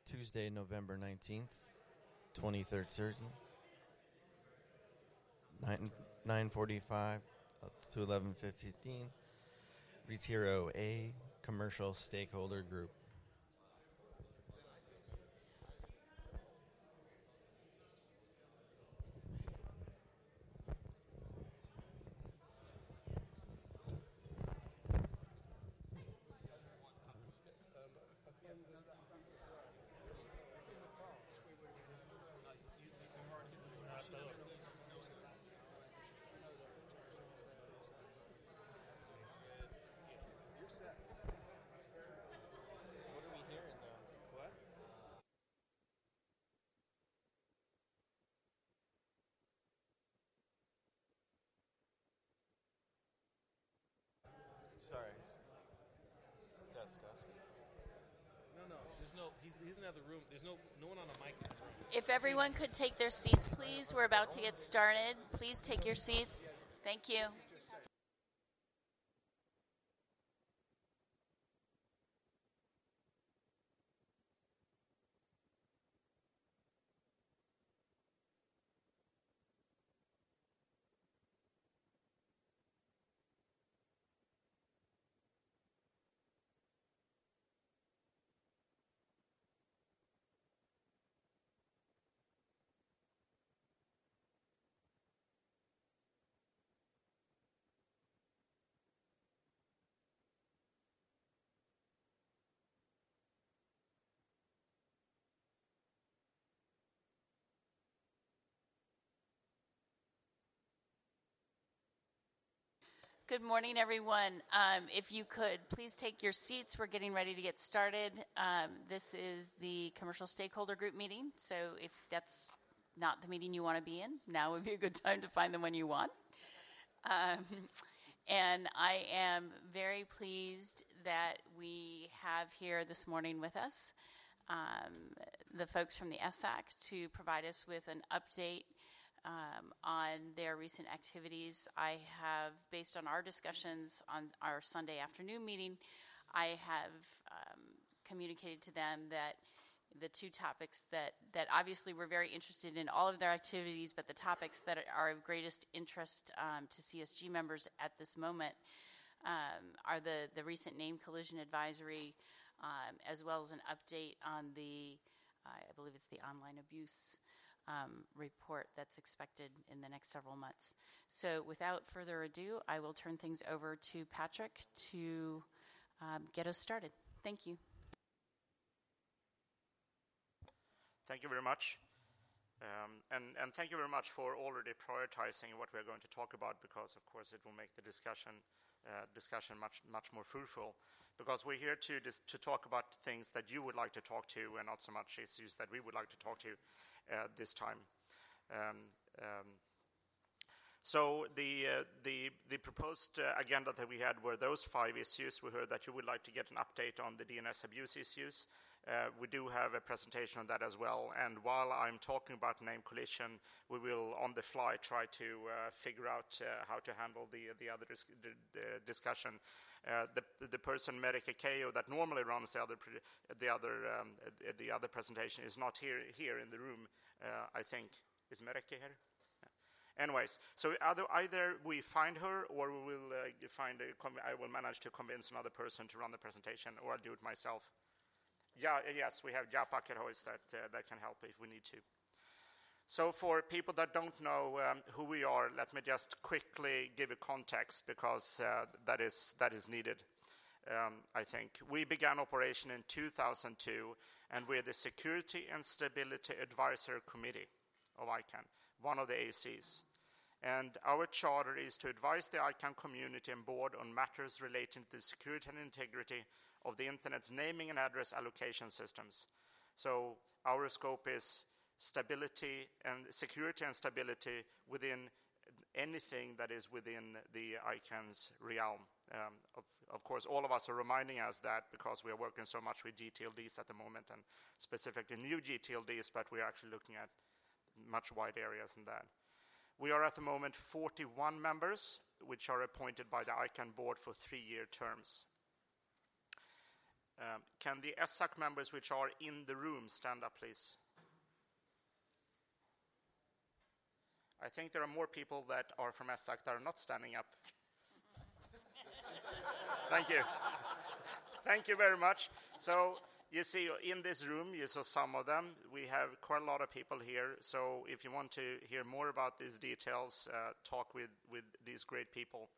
Tuesday, November 19th, 2013, 9:45 to 11:15. Retiro A, Commercial Stakeholder Group. Sorry. Dust. No. There's no. He's in the other room. There's no one on the mic in the room. If everyone could take their seats, please. We're about to get started. Please take your seats. Thank you. Good morning, everyone. If you could please take your seats, we're getting ready to get started. This is the Commercial Stakeholder Group meeting, so if that's not the meeting you want to be in, now would be a good time to find the one you want. And I am very pleased that we have here this morning with us the folks from the SAC to provide us with an update on their recent activities. I have, based on our discussions on our Sunday afternoon meeting, I have communicated to them that the two topics that obviously we're very interested in all of their activities, but the topics that are of greatest interest to CSG members at this moment are the recent name collision advisory, as well as an update on the, I believe it's the online abuse report that's expected in the next several months. So without further ado, I will turn things over to Patrick to get us started. Thank you. Thank you very much. And thank you very much for already prioritizing what we're going to talk about, because of course it will make the discussion much more fruitful, because we're here to talk about things that you would like to talk to and not so much issues that we would like to talk to this time. So the proposed agenda that we had were those 5 issues. We heard that you would like to get an update on the DNS abuse issues. We do have a presentation on that as well. And while I'm talking about name collision, we will on the fly try to figure out how to handle the other discussion. The person, Merike Kejo, that normally runs the other presentation is not here in the room. I think is Merike here. Anyways, so either we find her, or we will I will manage to convince another person to run the presentation, or I'll do it myself. Yes, we have Jaap Akkerhuis that can help if we need to. So for people that don't know who we are, let me just quickly give a context, because that is needed. I think we began operation in 2002, and we're the Security and Stability Advisory Committee of ICANN, one of the ACs. And our charter is to advise the ICANN community and board on matters relating to the security and integrity of the Internet's naming and address allocation systems. So our scope is stability and security and stability within anything that is within the ICANN's realm. Of course, all of us are reminding us that, because we are working so much with GTLDs at the moment, and specifically new GTLDs, but we're actually looking at much wide areas than that. We are at the moment 41 members, which are appointed by the ICANN board for 3-year terms. Can the ESSAC members which are in the room stand up, please? I think there are more people that are from ESSAC that are not standing up. Thank you. Thank you very much. So you see in this room, you saw some of them. We have quite a lot of people here. So if you want to hear more about these details, talk with these great people.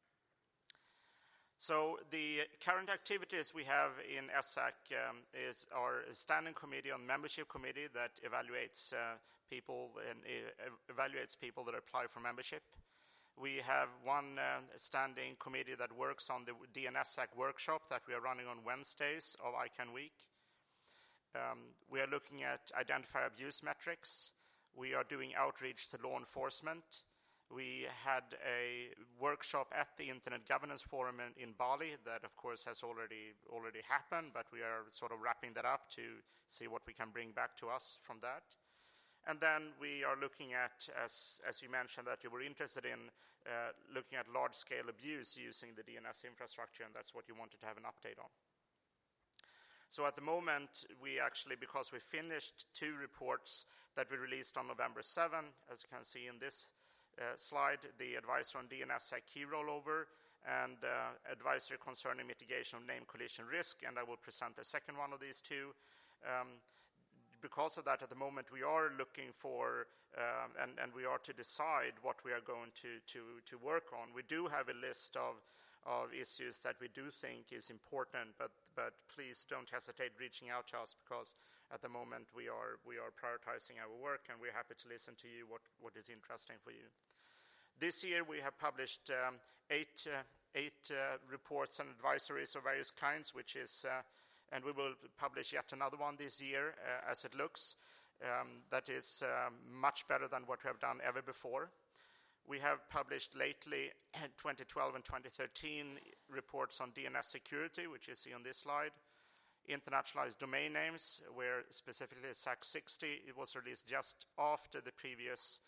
So the current activities we have in ESSAC is our standing committee on membership committee that evaluates people and evaluates people that apply for membership. We have one standing committee that works on the DNSSAC workshop that we are running on Wednesdays of ICANN Week. We are looking at identifier abuse metrics. We are doing outreach to law enforcement. We had a workshop at the Internet Governance Forum in Bali that, of course, has already happened, but we are sort of wrapping that up to see what we can bring back to us from that. And then we are looking at, as you mentioned, that you were interested in, looking at large-scale abuse using the DNS infrastructure, and that's what you wanted to have an update on. So at the moment, we actually, because we finished 2 reports that we released on November 7, as you can see in this slide, the advisory on DNSSEC key rollover and advisory concerning mitigation of name collision risk, and I will present the second one of these 2. Because of that, at the moment, we are looking for, and we are to decide what we are going to work on. We do have a list of issues that we do think is important, but please don't hesitate reaching out to us, because at the moment we are prioritizing our work, and we're happy to listen to you what is interesting for you. This year we have published 8 reports and advisories of various kinds, which is and we will publish yet another one this year, as it looks. That is much better than what we have done ever before. We have published lately, 2012 and 2013, reports on DNS security, which you see on this slide. Internationalized domain names, where specifically SAC60, it was released just after the previous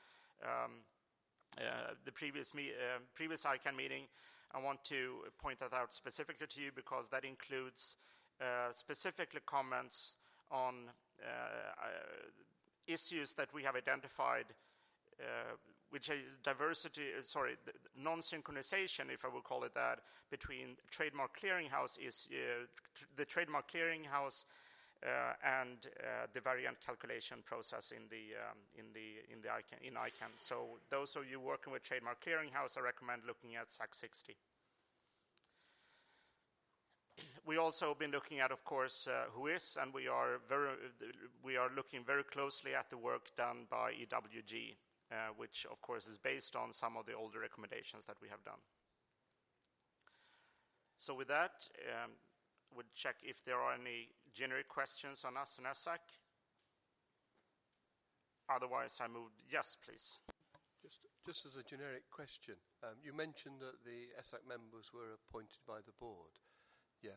ICANN meeting. I want to point that out specifically to you, because that includes specifically comments on issues that we have identified, which is non-synchronization, if I will call it that, between Trademark Clearinghouse the Trademark Clearinghouse and the variant calculation process in ICANN. So those of you working with Trademark Clearinghouse, I recommend looking at SAC60. We also have been looking at, of course, WHOIS, and we are looking very closely at the work done by EWG, which, of course, is based on some of the older recommendations that we have done. So with that, we'll check if there are any generic questions on us and ESSAC. Otherwise, I move. Yes, please. Just as a generic question, you mentioned that the ESSAC members were appointed by the board. Yeah.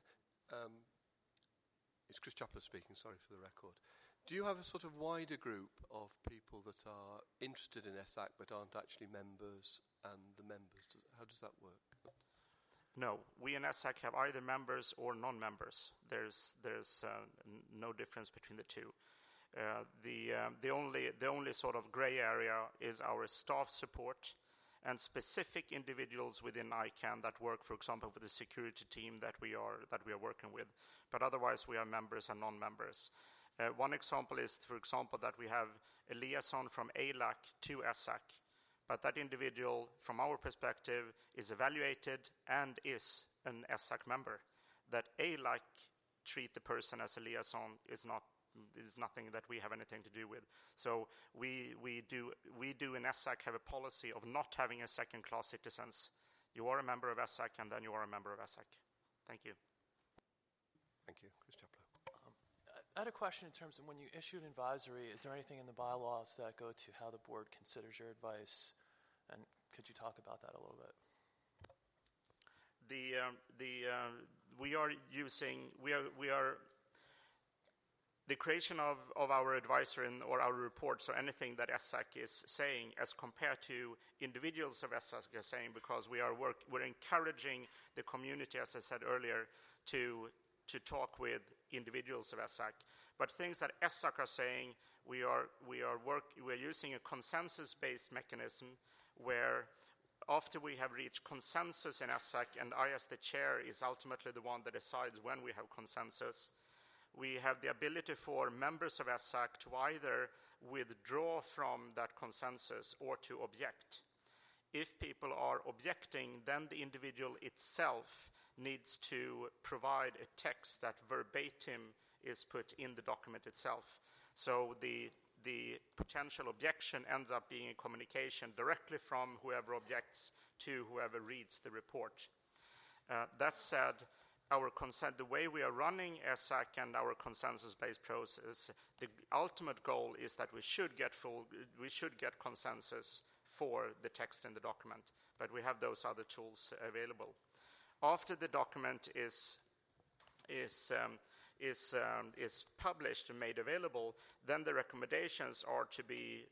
It's Chris Chapler speaking, sorry for the record. Do you have a sort of wider group of people that are interested in ESSAC but aren't actually members, and the members? How does that work? No, we in ESSAC have either members or non-members. There's no difference between the two. The only sort of gray area is our staff support and specific individuals within ICANN that work, for example, with the security team that we are working with. But otherwise, we have members and non-members. One example is, for example, that we have a liaison from ALAC to ESSAC, but that individual, from our perspective, is evaluated and is an ESSAC member. That ALAC treat the person as a liaison is nothing that we have anything to do with. So we do in ESSAC have a policy of not having a second-class citizens. You are a member of ESSAC, and then you are a member of ESSAC. Thank you. Thank you. Chris Chapler. I had a question in terms of when you issue an advisory, is there anything in the bylaws that go to how the board considers your advice? And could you talk about that a little bit? The creation of our advisory or our reports or anything that ESSAC is saying as compared to individuals of ESSAC are saying, because we're encouraging the community, as I said earlier, to to talk with individuals of ESSAC, but things that ESSAC are saying, we are using a consensus-based mechanism where after we have reached consensus in ESSAC, and I as the chair is ultimately the one that decides when we have consensus, we have the ability for members of ESSAC to either withdraw from that consensus or to object. If people are objecting, then the individual itself needs to provide a text that verbatim is put in the document itself. So the potential objection ends up being a communication directly from whoever objects to whoever reads the report. That said, the way we are running ESSAC and our consensus-based process, the ultimate goal is that we should get consensus for the text in the document, but we have those other tools available. After the document is published and made available, then the recommendations are to be,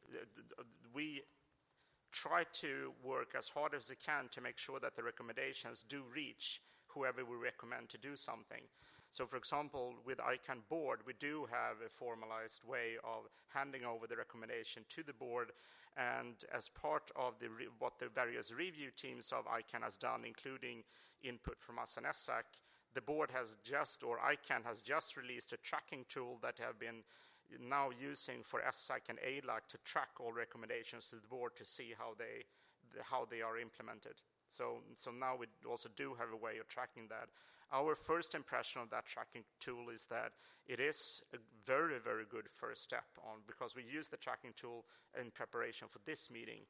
we try to work as hard as we can to make sure that the recommendations do reach whoever we recommend to do something. So for example, with ICANN board, we do have a formalized way of handing over the recommendation to the board, and as part of what the various review teams of ICANN has done, including input from us and ESSAC, the board has just, or ICANN has just released a tracking tool that have been now using for ESSAC and ALAC to track all recommendations to the board to see how they are implemented. So now we also do have a way of tracking that. Our first impression of that tracking tool is that it is a very, very good first step on, because we use the tracking tool in preparation for this meeting.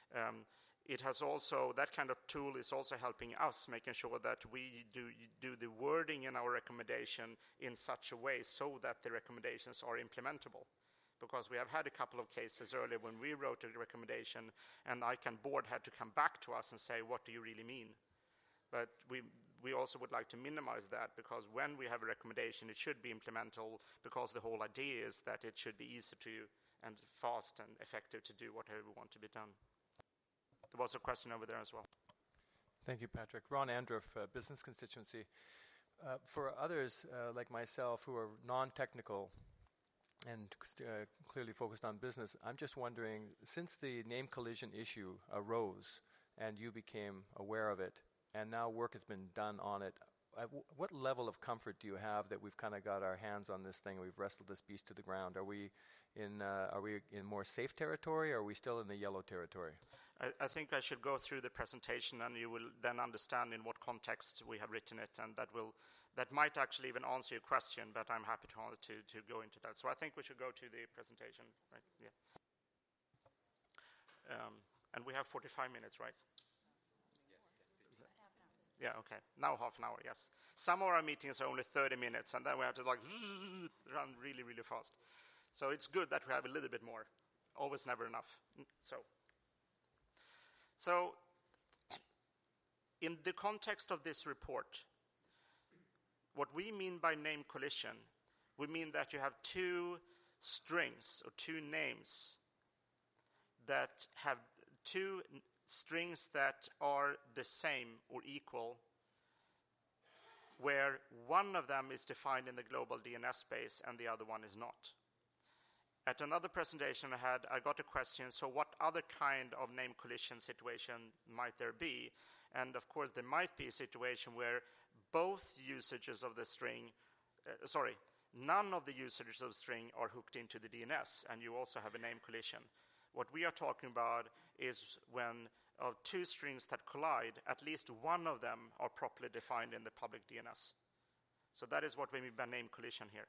It has also, that kind of tool is also helping us, making sure that we do the wording in our recommendation in such a way so that the recommendations are implementable. Because we have had a couple of cases earlier when we wrote a recommendation and ICANN board had to come back to us and say, what do you really mean? But we also would like to minimize that, because when we have a recommendation, it should be implementable, because the whole idea is that it should be easy to and fast and effective to do whatever we want to be done. There was a question over there as well. Thank you, Patrick. Ron Andruff, Business Constituency. For others like myself who are non-technical and clearly focused on business, I'm just wondering, since the name collision issue arose and you became aware of it, and now work has been done on it, what level of comfort do you have that we've kind of got our hands on this thing, we've wrestled this beast to the ground? Are we in more safe territory, or are we still in the yellow territory? I think I should go through the presentation, and you will then understand in what context we have written it, and that might actually even answer your question, but I'm happy to go into that. So I think we should go to the presentation, right? Yeah. And we have 45 minutes, right? Yeah, okay. Now half an hour, yes. Some of our meetings are only 30 minutes, and then we have to run really, really fast. So it's good that we have a little bit more. Always never enough. So in the context of this report, what we mean by name collision, we mean that you have two strings or two names that have two strings that are the same or equal, where one of them is defined in the global DNS space and the other one is not. At another presentation I had, I got a question, so what other kind of name collision situation might there be? And of course, there might be a situation where both usages of the string, none of the usages of the string are hooked into the DNS, and you also have a name collision. What we are talking about is when of two strings that collide, at least one of them are properly defined in the public DNS. So that is what we mean by name collision here.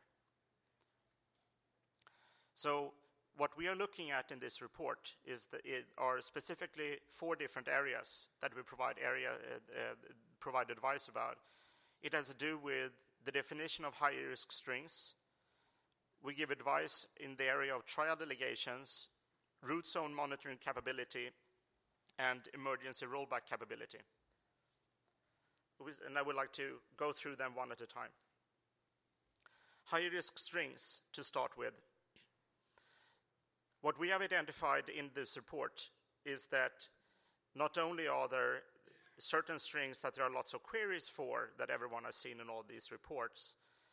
So what we are looking at in this report is that it are specifically 4 different areas that we provide advice about. It has to do with the definition of high-risk strings. We give advice in the area of trial delegations, root zone monitoring capability, and emergency rollback capability. And I would like to go through them one at a time. High-risk strings to start with. What we have identified in this report is that not only are there certain strings that there are lots of queries for that everyone has seen in all these reports,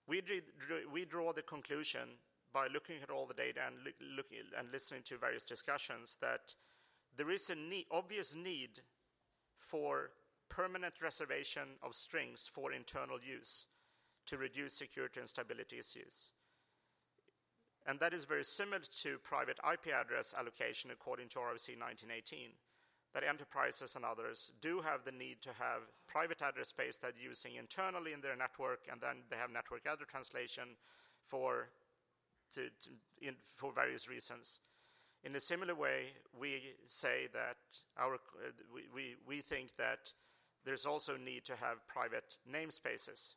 we draw the conclusion by looking at all the data and looking and listening to various discussions that there is an obvious need for permanent reservation of strings for internal use to reduce security and stability issues. And that is very similar to private IP address allocation according to RFC 1918, that enterprises and others do have the need to have private address space that they're using internally in their network, and then they have network address translation for various reasons. In a similar way, we say that we think that there's also a need to have private namespaces.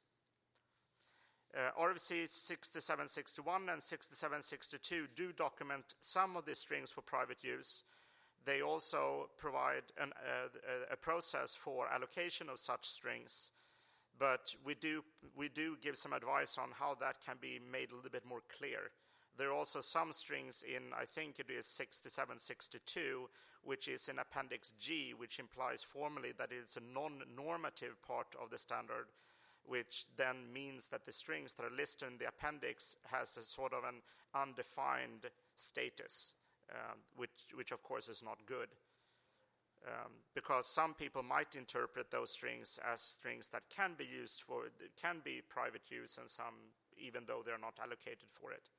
RFC 6761 and 6762 do document some of the strings for private use. They also provide a process for allocation of such strings, but we do give some advice on how that can be made a little bit more clear. There are also some strings in, I think it is 6762, which is in Appendix G, which implies formally that it's a non-normative part of the standard, which then means that the strings that are listed in the appendix has a sort of an undefined status, which of course is not good. Because some people might interpret those strings as strings that can be used can be private use, and some even though they're not allocated for it.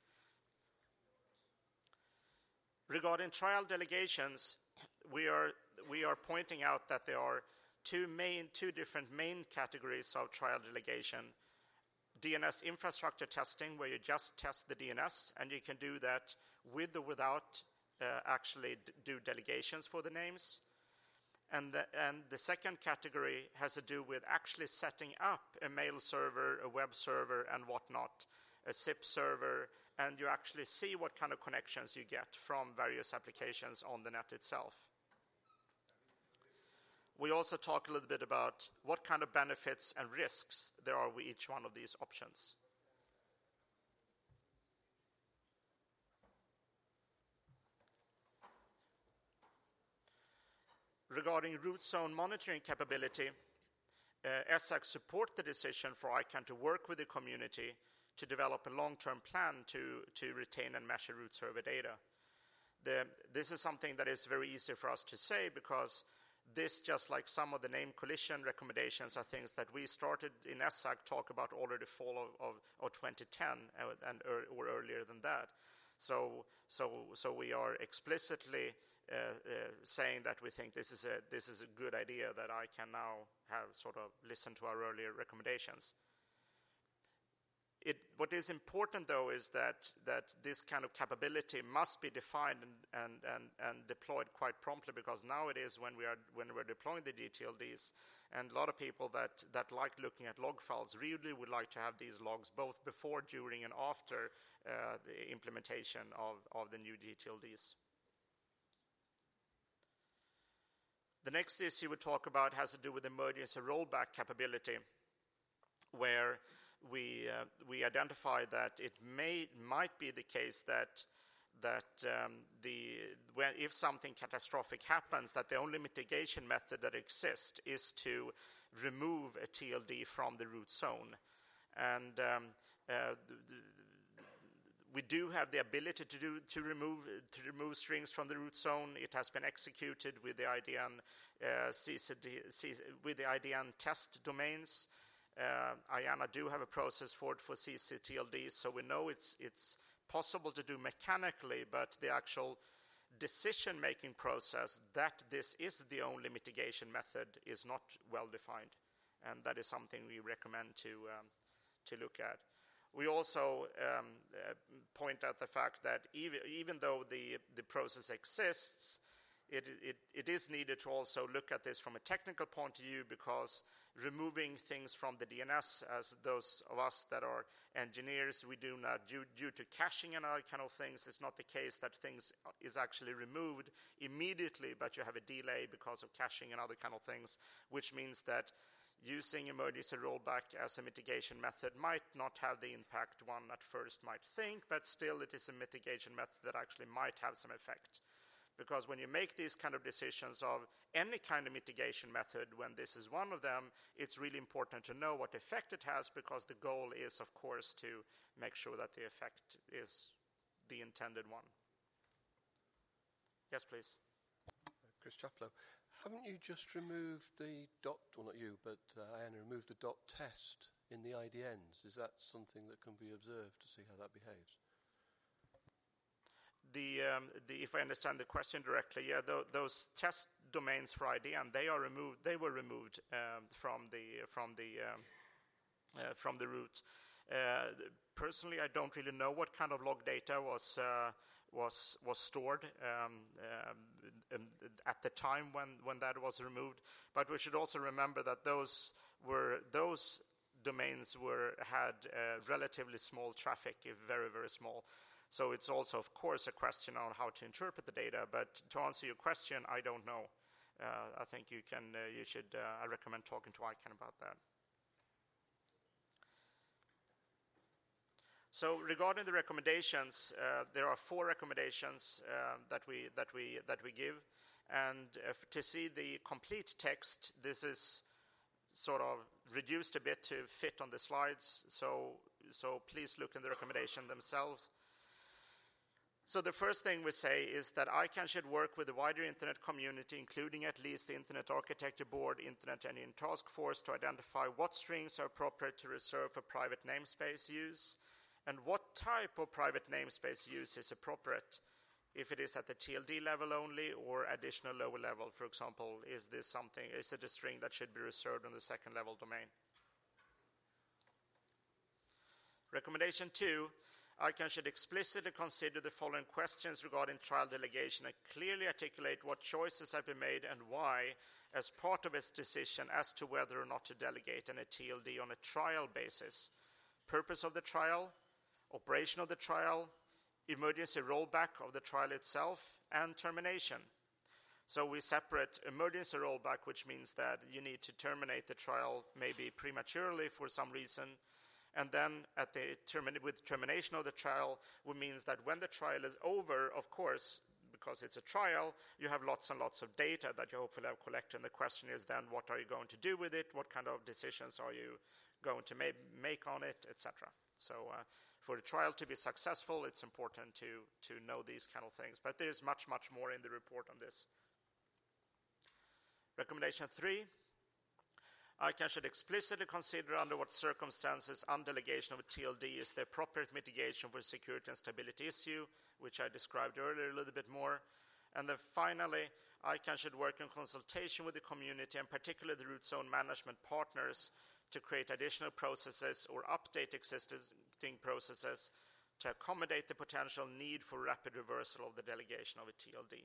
Regarding trial delegations, we are pointing out that there are two different main categories of trial delegation. DNS infrastructure testing, where you just test the DNS, and you can do that with or without actually do delegations for the names. And the second category has to do with actually setting up a mail server, a web server, and whatnot, a SIP server, and you actually see what kind of connections you get from various applications on the net itself. We also talk a little bit about what kind of benefits and risks there are with each one of these options. Regarding root zone monitoring capability, ESSAC support the decision for ICANN to work with the community to develop a long-term plan to retain and measure root server data. This is something that is very easy for us to say, because this, just like some of the name collision recommendations, are things that we started in ESSAC talk about already fall of 2010 or earlier than that. So we are explicitly saying that we think this is a good idea, that I can now have sort of listened to our earlier recommendations. What is important, though, is that this kind of capability must be defined and deployed quite promptly, because nowadays when we're deploying the GTLDs, and a lot of people that like looking at log files really would like to have these logs both before, during, and after the implementation of the new GTLDs. The next issue we talk about has to do with emergency rollback capability, where we identify that it might be the case that if something catastrophic happens, that the only mitigation method that exists is to remove a TLD from the root zone, and we do have the ability to remove strings from the root zone. It has been executed with the IDN with the IDN test domains. IANA do have a process for it for ccTLDs, so we know it's possible to do mechanically, but the actual decision-making process that this is the only mitigation method is not well defined, and that is something we recommend to look at. We also point out the fact that even though the process exists, it is needed to also look at this from a technical point of view, because removing things from the DNS, as those of us that are engineers, we do not, due to caching and other kind of things, it's not the case that things is actually removed immediately, but you have a delay because of caching and other kind of things, which means that using emergency rollback as a mitigation method might not have the impact one at first might think, but still it is a mitigation method that actually might have some effect. Because when you make these kind of decisions of any kind of mitigation method, when this is one of them, it's really important to know what effect it has, because the goal is, of course, to make sure that the effect is the intended one. Yes, please. Chris Chaplow, haven't you just removed the dot, well not you, but Anna, removed the dot test in the IDNs? Is that something that can be observed to see how that behaves? If I understand the question directly, yeah, those test domains for IDN, they are removed. They were removed from the root. Personally, I don't really know what kind of log data was stored at the time when that was removed. But we should also remember that those domains had relatively small traffic, very, very small. So it's also, of course, a question on how to interpret the data. But to answer your question, I don't know. I think I recommend talking to ICANN about that. So regarding the recommendations, there are 4 recommendations that we give. And to see the complete text, this is sort of reduced a bit to fit on the slides. So please look in the recommendation themselves. So the first thing we say is that ICANN should work with the wider Internet community, including at least the Internet Architecture Board, Internet Engine Task Force, to identify what strings are appropriate to reserve for private namespace use and what type of private namespace use is appropriate. If it is at the TLD level only or additional lower level, for example, is it a string that should be reserved on the second level domain? Recommendation 2. ICANN should explicitly consider the following questions regarding trial delegation and clearly articulate what choices have been made and why as part of its decision as to whether or not to delegate an TLD on a trial basis. Purpose of the trial, operation of the trial, emergency rollback of the trial itself, and termination. So we separate emergency rollback, which means that you need to terminate the trial maybe prematurely for some reason. And then with termination of the trial, which means that when the trial is over, of course, because it's a trial, you have lots and lots of data that you hopefully have collected. And the question is then, what are you going to do with it? What kind of decisions are you going to make on it, etc. So for the trial to be successful, it's important to know these kind of things. But there's much, much more in the report on this. Recommendation 3. ICANN should explicitly consider under what circumstances undelegation of a TLD is the appropriate mitigation for a security and stability issue, which I described earlier a little bit more. And then finally, ICANN should work in consultation with the community and particularly the root zone management partners to create additional processes or update existing processes to accommodate the potential need for rapid reversal of the delegation of a TLD.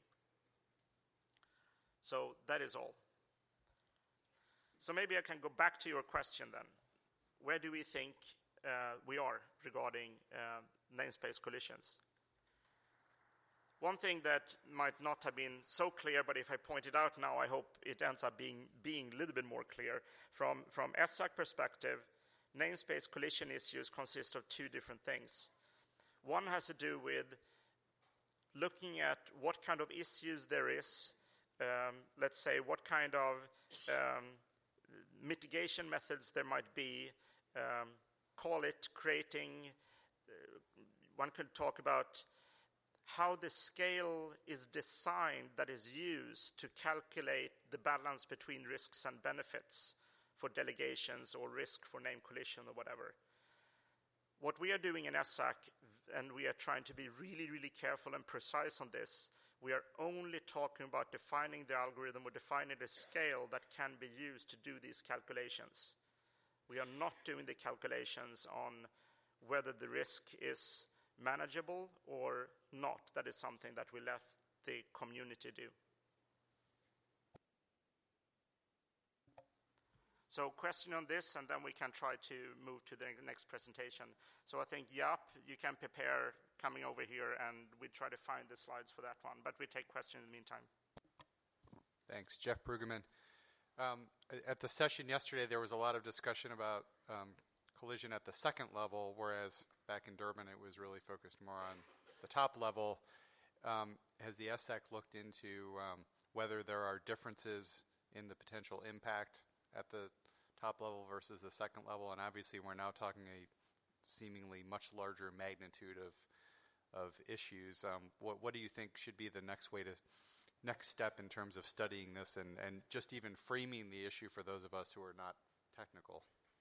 So that is all. So maybe I can go back to your question then. Where do we think we are regarding namespace collisions? One thing that might not have been so clear, but if I point it out now, I hope it ends up being a little bit more clear. From ESSAC perspective, namespace collision issues consist of 2 different things. One has to do with looking at what kind of issues there is, let's say what kind of mitigation methods there might be, call it creating, one could talk about how the scale is designed that is used to calculate the balance between risks and benefits for delegations or risk for name collision or whatever. What we are doing in ESSAC, and we are trying to be really, really careful and precise on this, we are only talking about defining the algorithm or defining the scale that can be used to do these calculations. We are not doing the calculations on whether the risk is manageable or not. That is something that we let the community do. So question on this, and then we can try to move to the next presentation. So I think, Jaap, you can prepare coming over here, and we try to find the slides for that one. But we take questions in the meantime. Thanks. Jeff Brueggemann. At the session yesterday, there was a lot of discussion about collision at the second level, whereas back in Durban, it was really focused more on the top level. has the SAC looked into whether there are differences in the potential impact at the top level versus the second level? And obviously we're now talking a seemingly much larger magnitude of issues. What do you think should be the next step in terms of studying this and just even framing the issue for those of us who are not technical?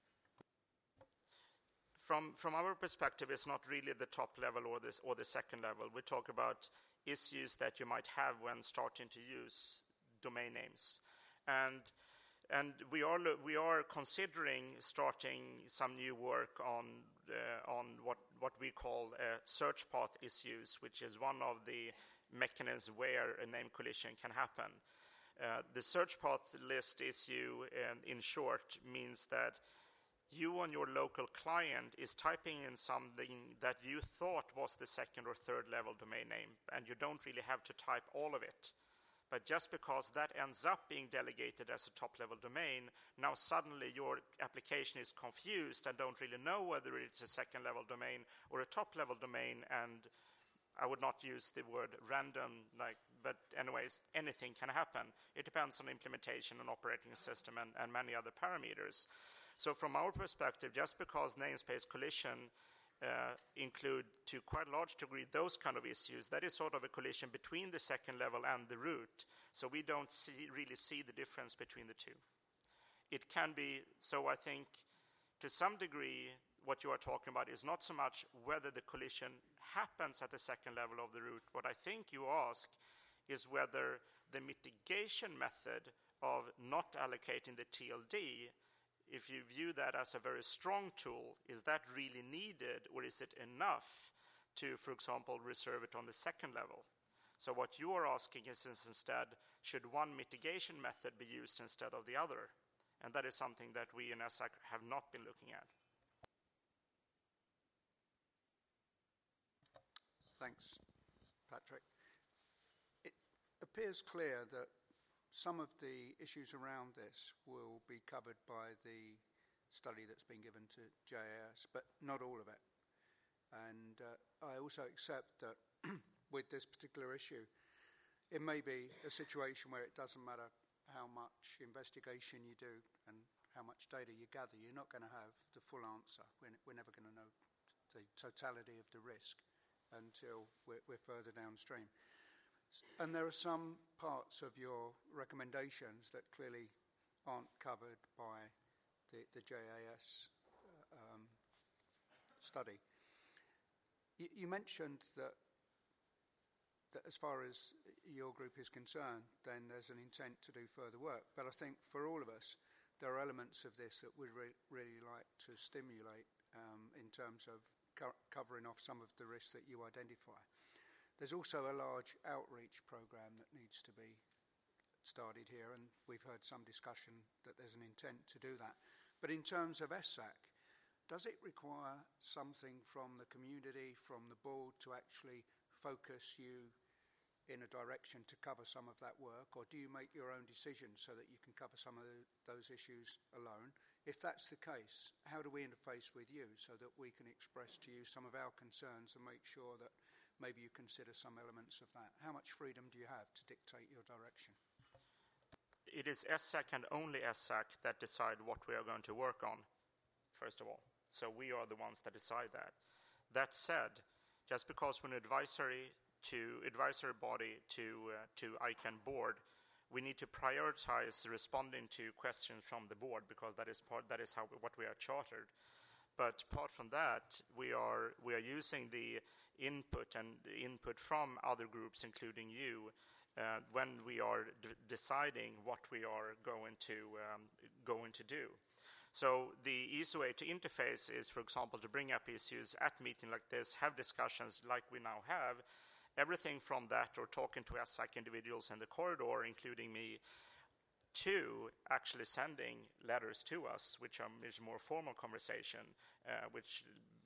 From our perspective, it's not really the top level or the second level. We talk about issues that you might have when starting to use domain names, and we are considering starting some new work on what we call search path issues, which is one of the mechanisms where a name collision can happen. The search path list issue, in short, means that you on your local client is typing in something that you thought was the second or third level domain name, and you don't really have to type all of it. But just because that ends up being delegated as a top-level domain, now suddenly your application is confused and don't really know whether it's a second-level domain or a top-level domain, and I would not use the word random, but anyways, anything can happen. It depends on implementation and operating system and many other parameters. So from our perspective, just because namespace collision include to quite a large degree those kind of issues, that is sort of a collision between the second level and the root. So we don't really see the difference between the two. It can be, so I think to some degree what you are talking about is not so much whether the collision happens at the second level of the root. What I think you ask is whether the mitigation method of not allocating the TLD, if you view that as a very strong tool, is that really needed, or is it enough to, for example, reserve it on the second level? So what you are asking is instead, should one mitigation method be used instead of the other? And that is something that we in ESSAC have not been looking at. Thanks, Patrick. It appears clear that some of the issues around this will be covered by the study that's been given to JAS, but not all of it. And I also accept that with this particular issue, it may be a situation where it doesn't matter how much investigation you do and how much data you gather, you're not going to have the full answer. We're never going to know the totality of the risk until we're further downstream. And there are some parts of your recommendations that clearly aren't covered by the JAS study. You mentioned that as far as your group is concerned, then there's an intent to do further work. But I think for all of us, there are elements of this that we'd really like to stimulate in terms of covering off some of the risks that you identify. There's also a large outreach program that needs to be started here, and we've heard some discussion that there's an intent to do that. But in terms of ESSAC, does it require something from the community, from the board, to actually focus you in a direction to cover some of that work, or do you make your own decisions so that you can cover some of those issues alone? If that's the case, how do we interface with you so that we can express to you some of our concerns and make sure that maybe you consider some elements of that? How much freedom do you have to dictate your direction? It is ESSAC and only ESSAC that decide what we are going to work on, first of all. So we are the ones that decide that. That said, just because we're an advisory body to ICANN board, we need to prioritize responding to questions from the board, because that is what we are chartered. But apart from that, we are using the input from other groups, including you, when we are deciding what we are going to do. So the easy way to interface is, for example, to bring up issues at meeting like this, have discussions like we now have, everything from that, or talking to ESSAC individuals in the corridor, including me, to actually sending letters to us, which are more formal conversation, which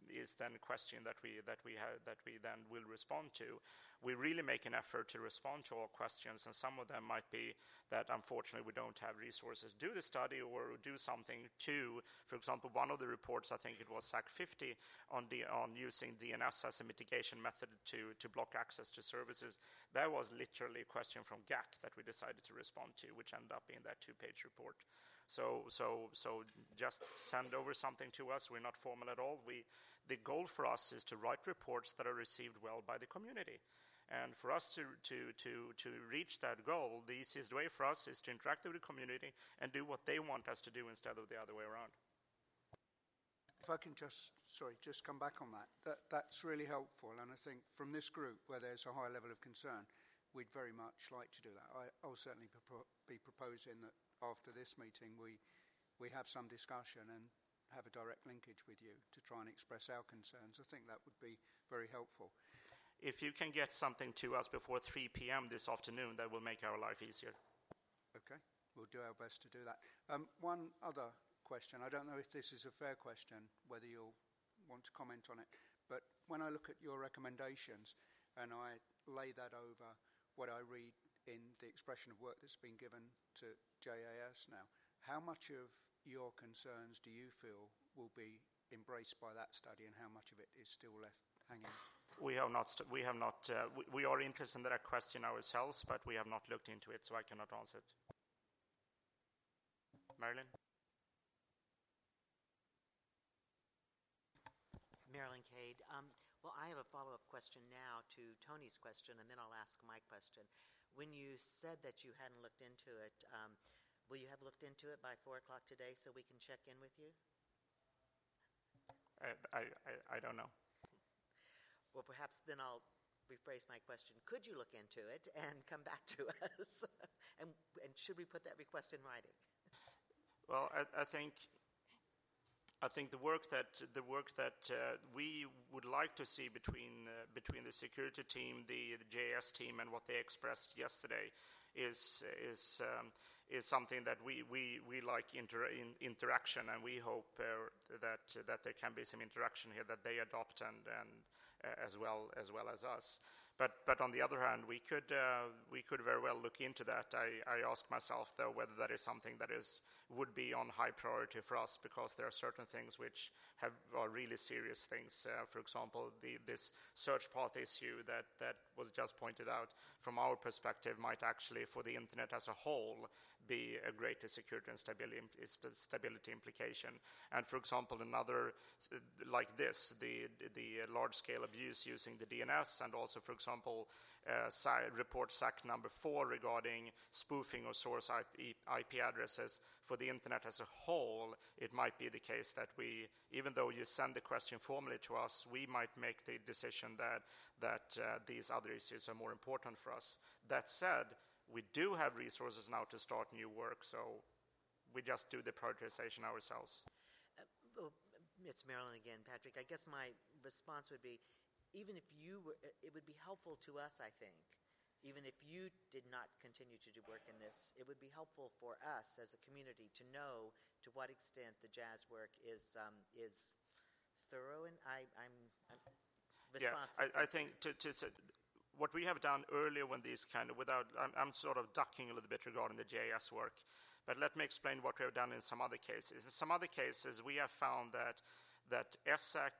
is then a question that we then will respond to. We really make an effort to respond to all questions, and some of them might be that unfortunately we don't have resources to do the study or do something to. For example, one of the reports, I think it was SAC 50, on using DNS as a mitigation method to block access to services. That was literally a question from GAC that we decided to respond to, which ended up in that 2-page report. So just send over something to us. We're not formal at all. The goal for us is to write reports that are received well by the community. And for us to reach that goal, the easiest way for us is to interact with the community and do what they want us to do instead of the other way around. If I can just come back on that. That's really helpful. And I think from this group, where there's a high level of concern, we'd very much like to do that. I'll certainly be proposing that after this meeting we have some discussion and have a direct linkage with you to try and express our concerns. I think that would be very helpful. If you can get something to us before 3 p.m. this afternoon, that will make our life easier. Okay, we'll do our best to do that. One other question. I don't know if this is a fair question, whether you'll want to comment on it, but when I look at your recommendations and I lay that over what I read in the expression of work that's been given to JAS now, how much of your concerns do you feel will be embraced by that study and how much of it is still left hanging? We are interested in that question ourselves, but we have not looked into it, so I cannot answer it. Marilyn? Marilyn Cade. Well, I have a follow-up question now to Tony's question, and then I'll ask my question. When you said that you hadn't looked into it, will you have looked into it by 4 o'clock today so we can check in with you? I don't know. Well, perhaps then I'll rephrase my question. Could you look into it and come back to us? and should we put that request in writing? Well, I think the work that we would like to see between the security team, the JS team, and what they expressed yesterday is something that we like interaction, and we hope that there can be some interaction here that they adopt and as well as us. But on the other hand, we could very well look into that. I ask myself though whether that is something that would be on high priority for us, because there are certain things which are really serious things. For example, this search path issue that was just pointed out from our perspective might actually, for the internet as a whole, be a greater security and stability implication. And for example, another like this, the large-scale abuse using the DNS, and also, for example, report SAC number 4 regarding spoofing of source IP addresses for the internet as a whole, it might be the case that we, even though you send the question formally to us, we might make the decision that these other issues are more important for us. That said, we do have resources now to start new work, so we just do the prioritization ourselves. It's Marilyn again, Patrick. I guess my response would be, even if you were, it would be helpful to us, I think. Even if you did not continue to do work in this, it would be helpful for us as a community to know to what extent the JAS work is thorough, and I'm responsive. Yeah, I think what we have done earlier when these I'm sort of ducking a little bit regarding the JS work, but let me explain what we have done in some other cases. In some other cases, we have found that ESSAC,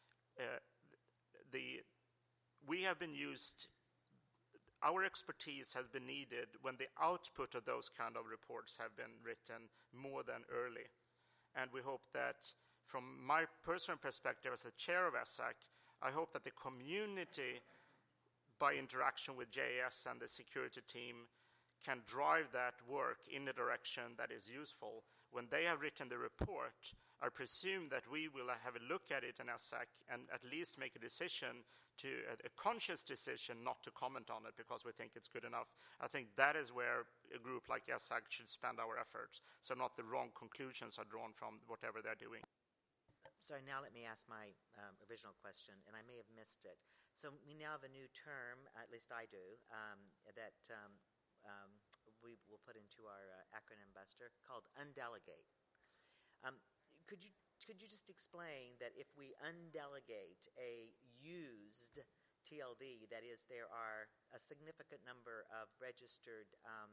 we have been used, our expertise has been needed when the output of those kind of reports have been written more than early. And we hope that, from my personal perspective as the chair of ESSAC, I hope that the community, by interaction with JS and the security team, can drive that work in a direction that is useful. When they have written the report, I presume that we will have a look at it in ESSAC and at least make a decision, a conscious decision not to comment on it because we think it's good enough. I think that is where a group like ESSAC should spend our efforts, so not the wrong conclusions are drawn from whatever they're doing. Sorry, now let me ask my original question, and I may have missed it. So we now have a new term, at least I do, that we will put into our acronym buster called undelegate. Could you could you just explain that if we undelegate a used TLD, that is, there are a significant number of registered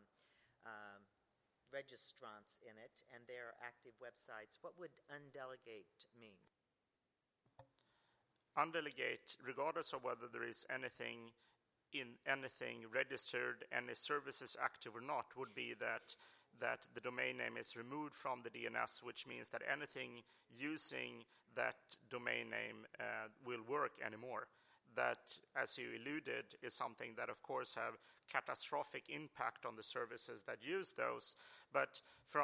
registrants in it, and there are active websites, what would undelegate mean? Undelegate, regardless of whether there is anything registered, any services active or not, would be that the domain name is removed from the DNS, which means that anything using that domain name will work anymore. That, as you alluded, is something that, of course, have catastrophic impact on the services that use those. But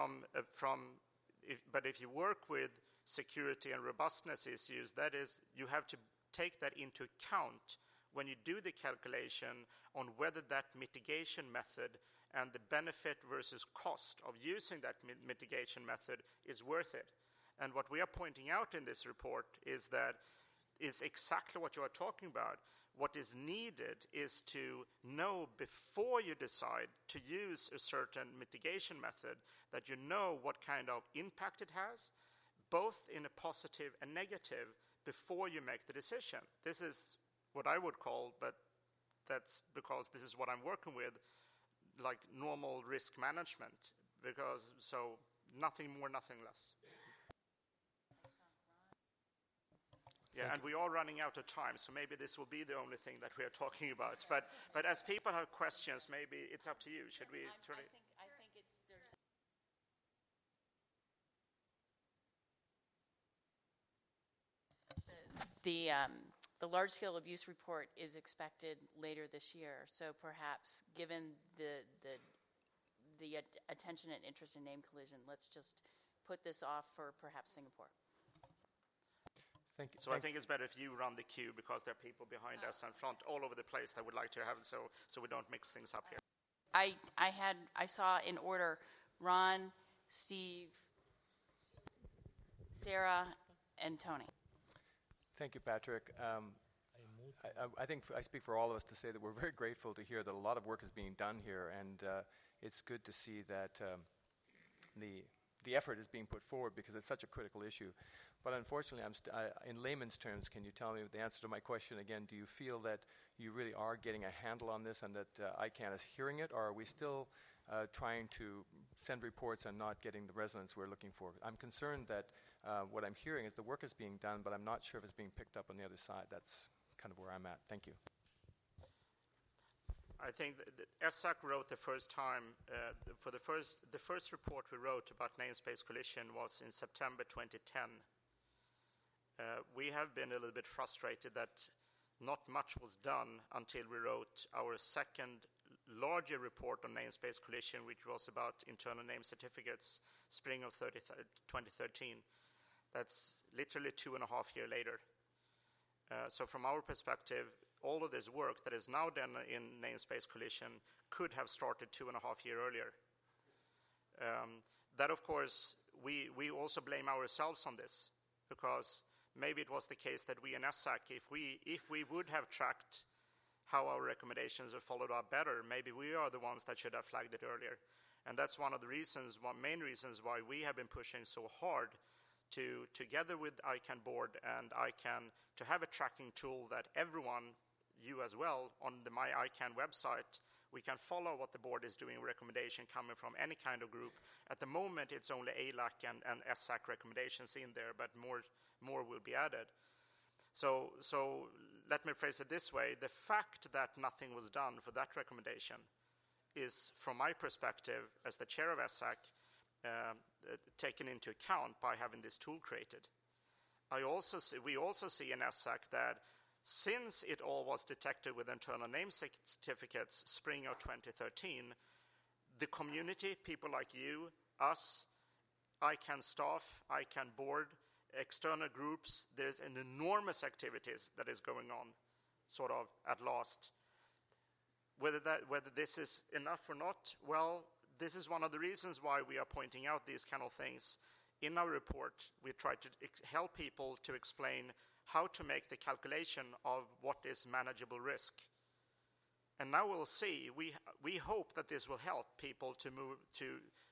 if you work with security and robustness issues, that is, you have to take that into account when you do the calculation on whether that mitigation method and the benefit versus cost of using that mitigation method is worth it. And what we are pointing out in this report is exactly what you are talking about. What is needed is to know before you decide to use a certain mitigation method that you know what kind of impact it has, both in a positive and negative, before you make the decision. This is what I would call, but that's because this is what I'm working with, like normal risk management. So nothing more, nothing less. Yeah, and we are running out of time, so maybe this will be the only thing that we are talking about. But as people have questions, maybe it's up to you. Should we turn it? I think it's the large-scale abuse report is expected later this year. So perhaps, given the attention and interest in name collision, let's just put this off for perhaps Singapore. Thank you. So I think it's better if you run the queue, because there are people behind us and front all over the place that would like to have it, so we don't mix things up here. I saw in order Ron, Steve, Sarah, and Tony. Thank you, Patrick. I think I speak for all of us to say that we're very grateful to hear that a lot of work is being done here, and it's good to see that the effort is being put forward, because it's such a critical issue. But unfortunately, in layman's terms, can you tell me the answer to my question again? Do you feel that you really are getting a handle on this and that ICANN is hearing it, or are we still trying to send reports and not getting the resonance we're looking for? I'm concerned that what I'm hearing is the work is being done, but I'm not sure if it's being picked up on the other side. That's kind of where I'm at. Thank you. I think that ESSAC wrote the first time, the first report we wrote about namespace collision was in September 2010. We have been a little bit frustrated that not much was done until we wrote our second larger report on namespace collision, which was about internal name certificates, spring of 2013. That's literally 2.5 years later. So from our perspective, all of this work that is now done in namespace collision could have started 2.5 years earlier. That, of course, we also blame ourselves on this, because maybe it was the case that we in ESSAC, if we would have tracked how our recommendations were followed up better, maybe we are the ones that should have flagged it earlier. And that's one of the reasons, main reasons why we have been pushing so hard to, together with ICANN board and ICANN, to have a tracking tool that everyone, you as well, on the My ICANN website, we can follow what the board is doing, recommendation coming from any kind of group. At the moment, it's only ALAC and ESSAC recommendations in there, but more will be added. So let me phrase it this way. The fact that nothing was done for that recommendation is, from my perspective, as the chair of ESSAC, taken into account by having this tool created. We also see in ESSAC that since it all was detected with internal name certificates spring of 2013, the community, people like you, us, ICANN staff, ICANN board, external groups, there's an enormous activities that is going on, sort of at last. Whether this is enough or not, well, this is one of the reasons why we are pointing out these kind of things. In our report, we try to help people to explain how to make the calculation of what is manageable risk. And now we'll see. We hope that this will help people to move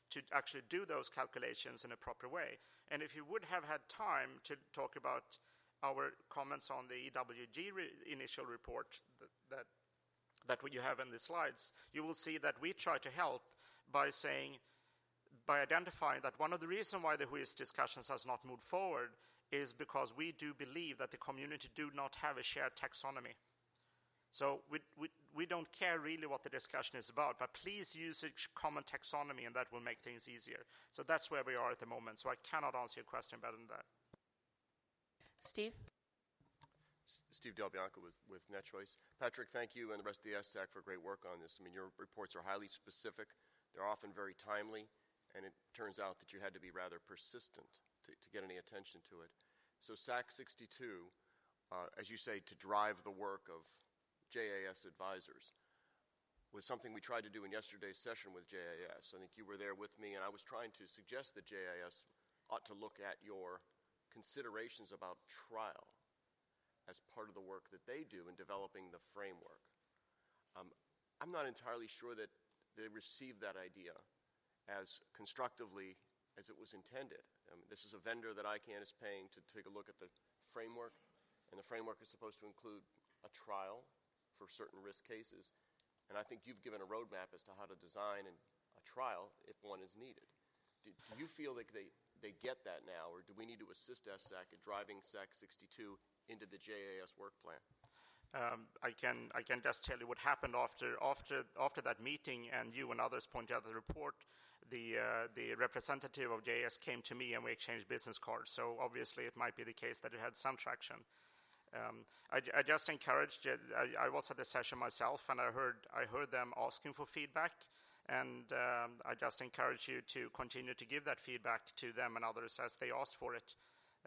to actually do those calculations in a proper way. And if you would have had time to talk about our comments on the EWG initial report that you have in the slides, you will see that we try to help by identifying that one of the reasons why the WHOIS discussions has not moved forward is because we do believe that the community do not have a shared taxonomy. So we don't care really what the discussion is about, but please use a common taxonomy, and that will make things easier. So that's where we are at the moment. So I cannot answer your question better than that. Steve? Steve Del Bianco with NetChoice. Patrick, thank you and the rest of the SSAC for great work on this. I mean, your reports are highly specific. They're often very timely, and it turns out that you had to be rather persistent to get any attention to it. So SAC 62, as you say, to drive the work of JAS advisors, was something we tried to do in yesterday's session with JAS. I think you were there with me, and I was trying to suggest that JAS ought to look at your considerations about trial as part of the work that they do in developing the framework. I'm not entirely sure that they received that idea as constructively as it was intended. This is a vendor that ICANN is paying to take a look at the framework, and the framework is supposed to include a trial for certain risk cases. And I think you've given a roadmap as to how to design a trial if one is needed. Do you feel like they get that now, or do we need to assist SSAC at driving SAC 62 into the JAS work plan? I can just tell you what happened after that meeting, and you and others pointed out the report. The representative of JAS came to me, and we exchanged business cards. So obviously, it might be the case that it had some traction. I just encouraged. I was at the session myself, and I heard them asking for feedback, and I just encourage you to continue to give that feedback to them and others as they ask for it.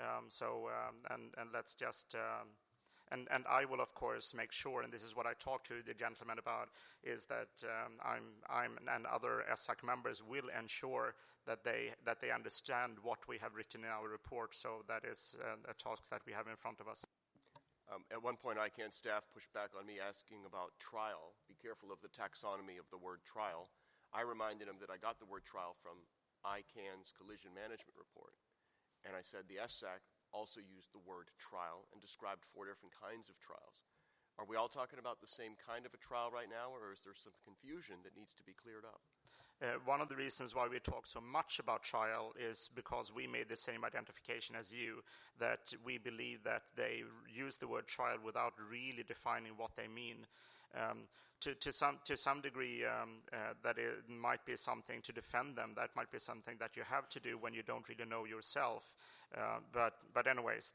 And let's just. And I will, of course, make sure, and this is what I talked to the gentleman about, is that I'm and other SSAC members will ensure that they understand what we have written in our report. So that is a task that we have in front of us. At one point, ICANN staff pushed back on me asking about trial. Be careful of the taxonomy of the word trial. I reminded them that I got the word trial from ICANN's collision management report. And I said the SSAC also used the word trial and described 4 different kinds of trials. Are we all talking about the same kind of a trial right now, or is there some confusion that needs to be cleared up? One of the reasons why we talk so much about trial is because we made the same identification as you, that we believe that they use the word trial without really defining what they mean. To some degree, that it might be something to defend them. That might be something that you have to do when you don't really know yourself. But anyways,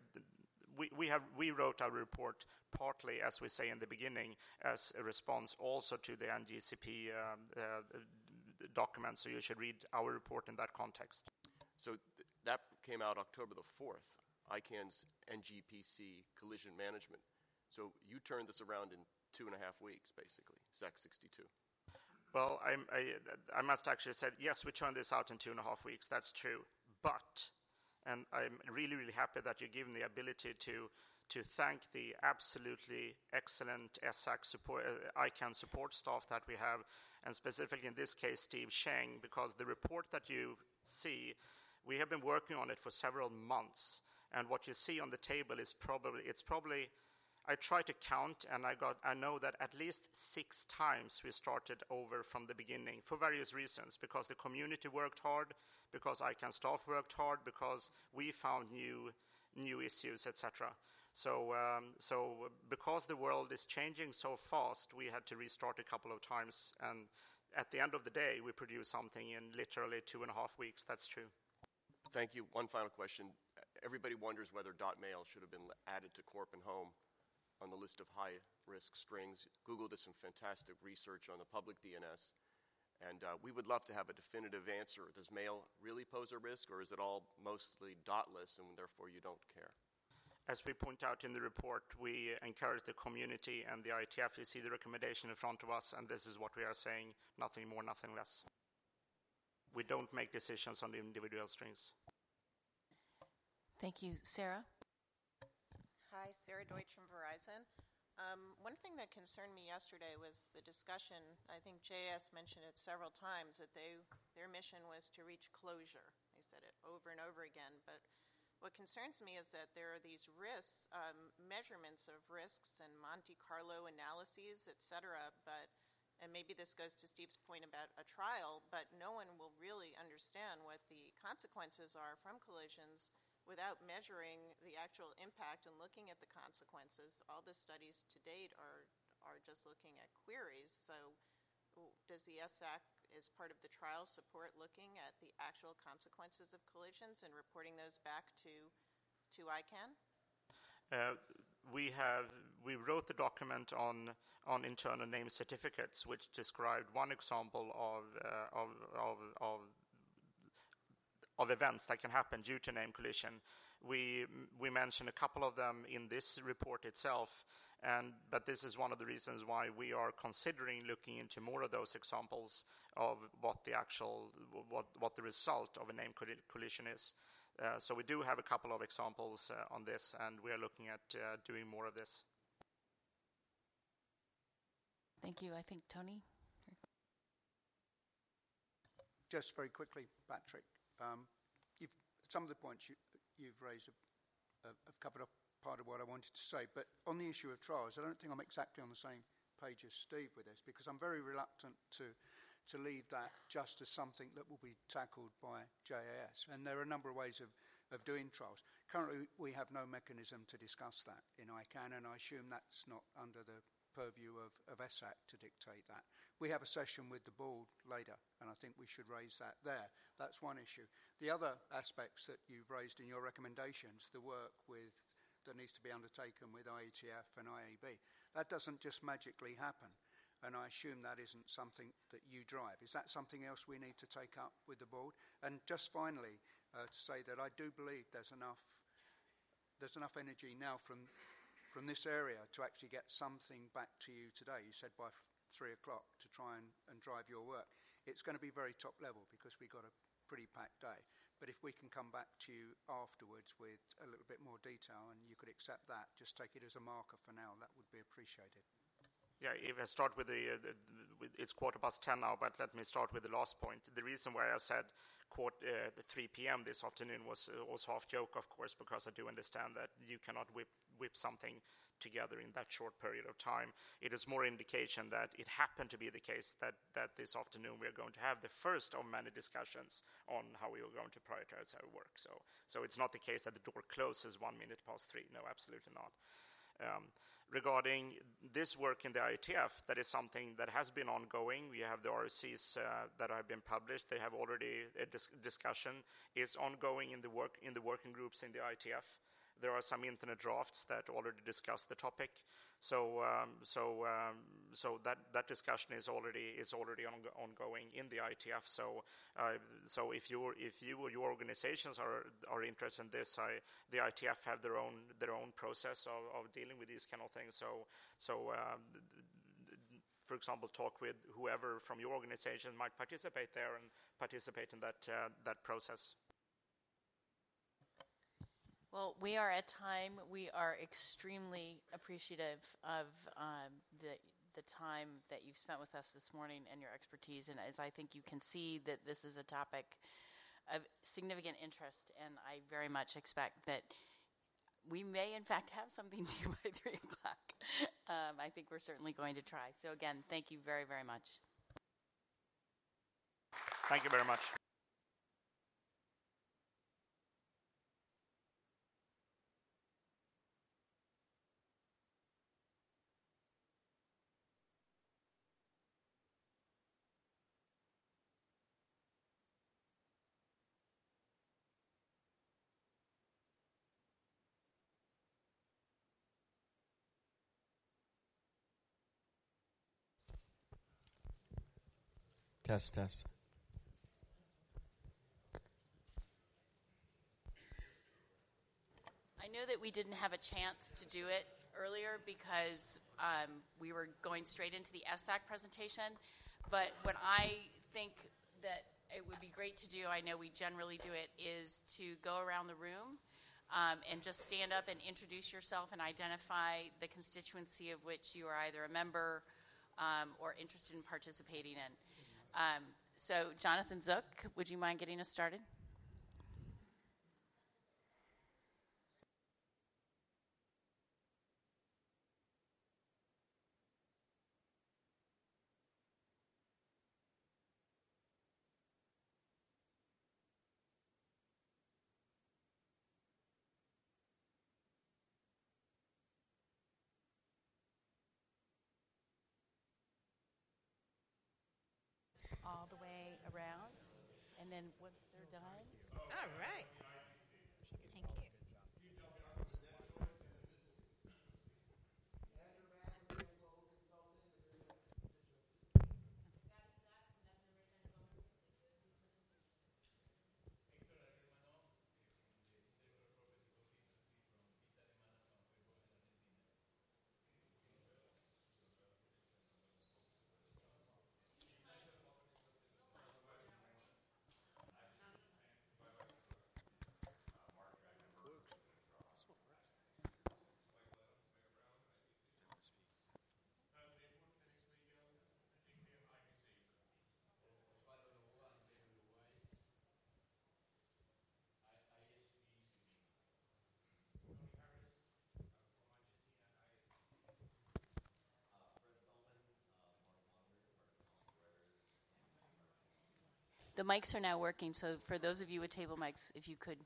we wrote our report partly, as we say in the beginning, as a response also to the NGCP document. So you should read our report in that context. So that came out October the 4th, ICANN's NGPC collision management. So you turned this around in 2.5 weeks, basically, SAC 62. Well, I must actually say, yes, we turned this out in 2.5 weeks. That's true. But, and I'm really, really happy that you're given the ability to thank the absolutely excellent SSAC support, ICANN support staff that we have, and specifically in this case, Steve Sheng, because the report that you see, we have been working on it for several months. And what you see on the table is probably I tried to count, and I know that at least 6 times we started over from the beginning for various reasons, because the community worked hard, because ICANN staff worked hard, because we found new issues, etc. So because the world is changing so fast, we had to restart a couple of times, and at the end of the day, we produced something in literally 2.5 weeks. That's true. Thank you. One final question. Everybody wonders whether .mail should have been added to Corp and Home on the list of high-risk strings. Google did some fantastic research on the public DNS, and we would love to have a definitive answer. Does mail really pose a risk, or is it all mostly dotless, and therefore you don't care? As we point out in the report, we encourage the community and the IETF to see the recommendation in front of us, and this is what we are saying, nothing more, nothing less. We don't make decisions on the individual strings. Thank you. Sarah? Hi, Sarah Deutsch from Verizon. One thing that concerned me yesterday was the discussion. I think JS mentioned it several times that their mission was to reach closure. They said it over and over again. But what concerns me is that there are these risks, measurements of risks and Monte Carlo analyses, et cetera. And maybe this goes to Steve's point about a trial, but no one will really understand what the consequences are from collisions without measuring the actual impact and looking at the consequences. All the studies to date are just looking at queries. So does the SAC, as part of the trial, support looking at the actual consequences of collisions and reporting those back to ICANN? We wrote the document on internal name certificates, which described one example of events that can happen due to name collision. We mentioned a couple of them in this report itself, but this is one of the reasons why we are considering looking into more of those examples of what the result of a name collision is. So we do have a couple of examples on this, and we are looking at doing more of this. Thank you. I think Tony? Just very quickly, Patrick. Some of the points you've raised have covered up part of what I wanted to say, but on the issue of trials, I don't think I'm exactly on the same page as Steve with this, because I'm very reluctant to leave that just as something that will be tackled by JAS. And there are a number of ways of doing trials. Currently, we have no mechanism to discuss that in ICANN, and I assume that's not under the purview of ESSAC to dictate that. We have a session with the board later, and I think we should raise that there. That's one issue. The other aspects that you've raised in your recommendations, the work that needs to be undertaken with IETF and IAB, that doesn't just magically happen, and I assume that isn't something that you drive. Is that something else we need to take up with the board? And just finally, to say that I do believe there's enough energy now from this area to actually get something back to you today. You said by 3 o'clock to try and drive your work. It's going to be very top level because we got a pretty packed day. But if we can come back to you afterwards with a little bit more detail and you could accept that, just take it as a marker for now, that would be appreciated. Yeah, if I start with it's 10:15 now, but let me start with the last point. The reason why I said 3 p.m. this afternoon was half joke, of course, because I do understand that you cannot whip something together in that short period of time. It is more indication that it happened to be the case that this afternoon we are going to have the first of many discussions on how we are going to prioritize our work. So it's not the case that the door closes 1 minute past 3. No, absolutely not. Regarding this work in the IETF, that is something that has been ongoing. We have the RCs that have been published. They have already a discussion is ongoing in the working groups in the IETF. There are some internet drafts that already discuss the topic. So that discussion is already ongoing in the IETF. So if you or your organizations are interested in this, the IETF have their own process of dealing with these kind of things. So for example, talk with whoever from your organization might participate there and participate in that process. Well, we are at time. We are extremely appreciative of the time that you've spent with us this morning and your expertise. And as I think you can see that this is a topic of significant interest, and I very much expect that we may, in fact, have something to do by 3 o'clock. I think we're certainly going to try. So again, thank you very, very much. Thank you very much. Test. I know that we didn't have a chance to do it earlier because we were going straight into the SAC presentation, but what I think that it would be great to do, I know we generally do it, is to go around the room and just stand up and introduce yourself and identify the constituency of which you are either a member or interested in participating in. So, Jonathan Zook, would you mind getting us started? All the way around, and then once they're done. All right. Thank you. The mics are now working, so for those of you with table mics, if you could.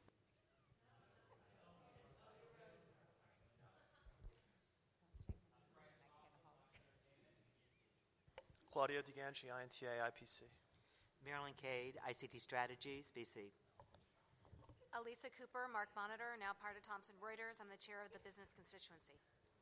Claudio DeGanchi, INTA, IPC. Marilyn Cade, ICT Strategies, BC. Elisa Cooper, Mark Monitor, now part of Thomson Reuters. I'm the chair of the business constituency.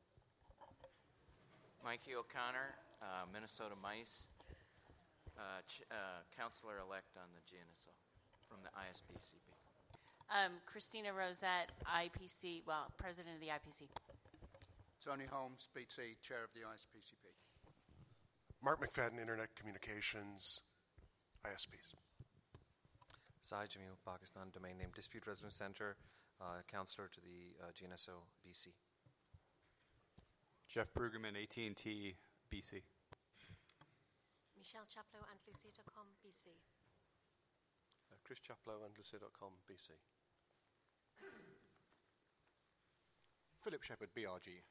Mikey O'Connor, Minnesota MICE, counselor-elect on the GNSO from the ISPCP. Christina Rosette, IPC, well, president of the IPC. Tony Holmes, BT, chair of the ISPCP. Mark McFadden, Internet Communications, ISPs. Sai Jamil, Pakistan Domain Name Dispute Resolution Center, counselor to the GNSO BC. Jeff Brueggemann, AT&T, BC. Michelle Chaplow, Antlucy.com, BC. Chris Chaplow, Antlucy.com, BC. Philip Shepherd, BRG.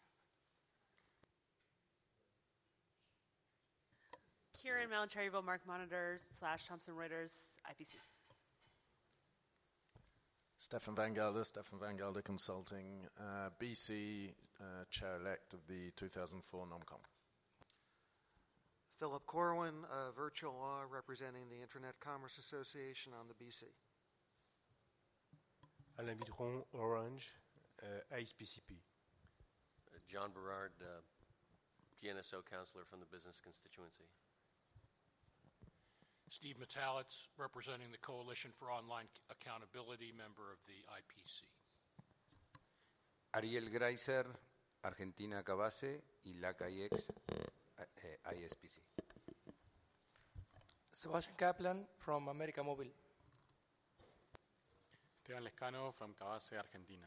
Kieran Malin-Cherryville, Mark Monitor / Thomson Reuters, IPC. Stefan Van Gelder Consulting, BC, chair-elect of the 2004 NOMCOM. Philip Corwin, Virtual Law, representing the Internet Commerce Association on the BC. Alain Bidron, Orange, ISPCP. John Berard, GNSO counselor from the business constituency. Steve Metalitz, representing the Coalition for Online Accountability, member of the IPC. Ariel Greiser, Argentina Cabase, y LACAIX, ISPC. Sebastian Kaplan from America Mobile. Esteban Lescano from Cabase, Argentina.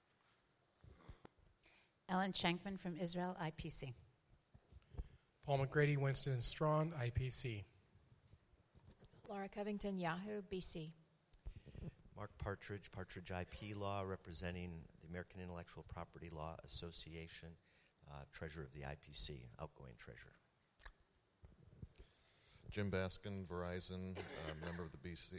Ellen Shankman from Israel, IPC. Paul McGrady, Winston Strawn, IPC. Laura Covington, Yahoo, BC. Mark Partridge, Partridge IP Law, representing the American Intellectual Property Law Association, treasurer of the IPC, outgoing treasurer. Jim Baskin, Verizon, member of the BC.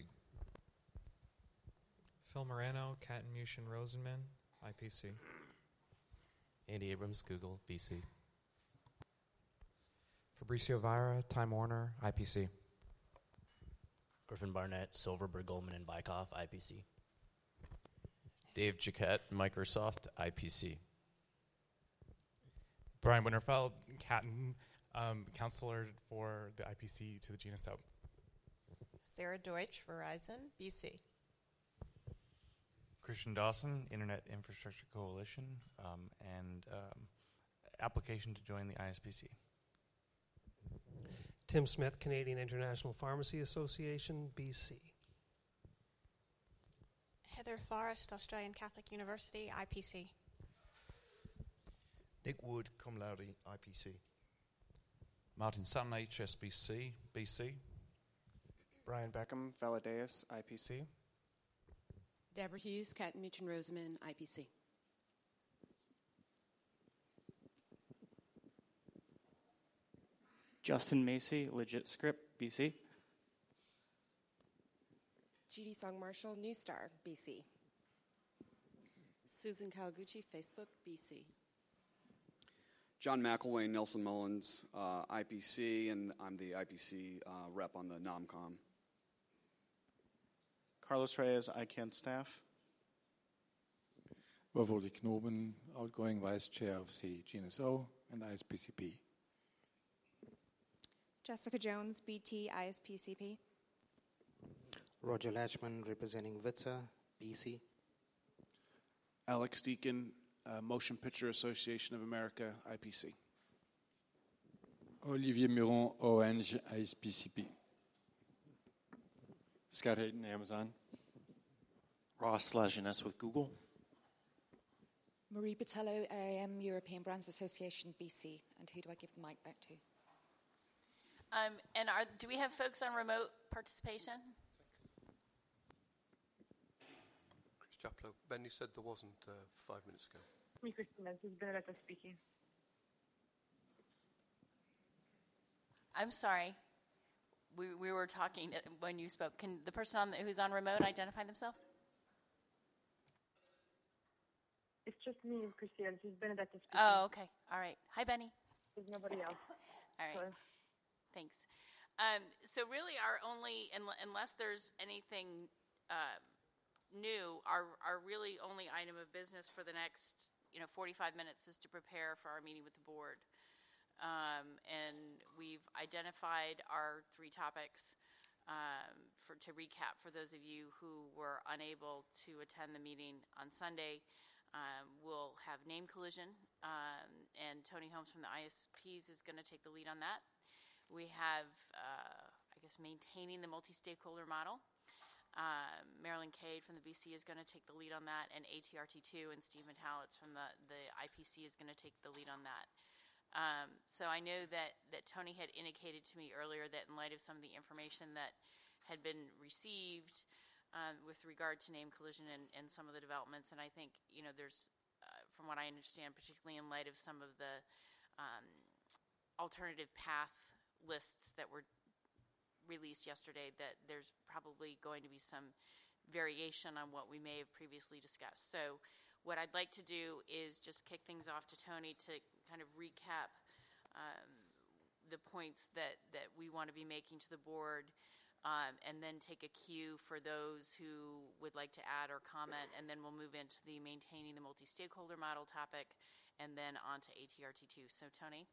Phil Morano, Kattenmuschen Rosenman, IPC. Andy Abrams, Google, BC. Fabricio Vieira, Time Warner, IPC. Griffin Barnett, Silverberg, Goldman, and Bykoff, IPC. Dave Jaquette, Microsoft, IPC. Brian Winterfeld, Catton, counselor for the IPC to the GNSO. Sarah Deutsch, Verizon, BC. Christian Dawson, Internet Infrastructure Coalition, and application to join the ISPC. Tim Smith, Canadian International Pharmacy Association, BC. Heather Forrest, Australian Catholic University, IPC. Nick Wood, cum laude, IPC. Martin Sutton, HSBC, BC. Brian Beckham, Valadeus, IPC. Deborah Hughes, Catton Mutual Rosamond, IPC. Justin Macy, Legit Script, BC. Judy Song Marshall, New Star, BC. Susan Kawaguchi, Facebook, BC. John McElwain, Nelson Mullins, IPC, and I'm the IPC rep on the NOMCOM. Carlos Reyes, ICANN staff. Wawoli Knoben, outgoing vice chair of the GNSO and ISPCP. Jessica Jones, BT, ISPCP. Roger Lachman, representing VITSA, BC. Alex Deacon, Motion Picture Association of America, IPC. Olivier Miron, Orange, ISPCP. Scott Hayden, Amazon. Ross Lajeunesse with Google. Marie Botello, AIM, European Brands Association, BC. And who do I give the mic back to? And do we have folks on remote participation? Chris Chaplow. Benny said there wasn't 5 minutes ago. Me, Christina, this is Benedetta speaking. I'm sorry. We were talking when you spoke. Can the person who's on remote identify themselves? It's just me, Christina. This is Benedetta speaking. Oh, okay. All right. Hi, Benny. There's nobody else. All right. Sorry. Thanks. So really our only, unless there's anything new, our really only item of business for the next 45 minutes is to prepare for our meeting with the board. And we've identified our 3 topics to recap for those of you who were unable to attend the meeting on Sunday. We'll have name collision, and Tony Holmes from the ISPs is going to take the lead on that. We have, maintaining the multi-stakeholder model. Marilyn Cade from the BC is going to take the lead on that, and ATRT2 and Steve Metalitz from the IPC is going to take the lead on that. So I know that Tony had indicated to me earlier that in light of some of the information that had been received with regard to name collision and some of the developments, and I think, there's, from what I understand, particularly in light of some of the alternative path lists that were released yesterday, that there's probably going to be some variation on what we may have previously discussed. So what I'd like to do is just kick things off to Tony to kind of recap the points that we want to be making to the board, and then take a cue for those who would like to add or comment, and then we'll move into the maintaining the multi-stakeholder model topic, and then on to ATRT2. So Tony?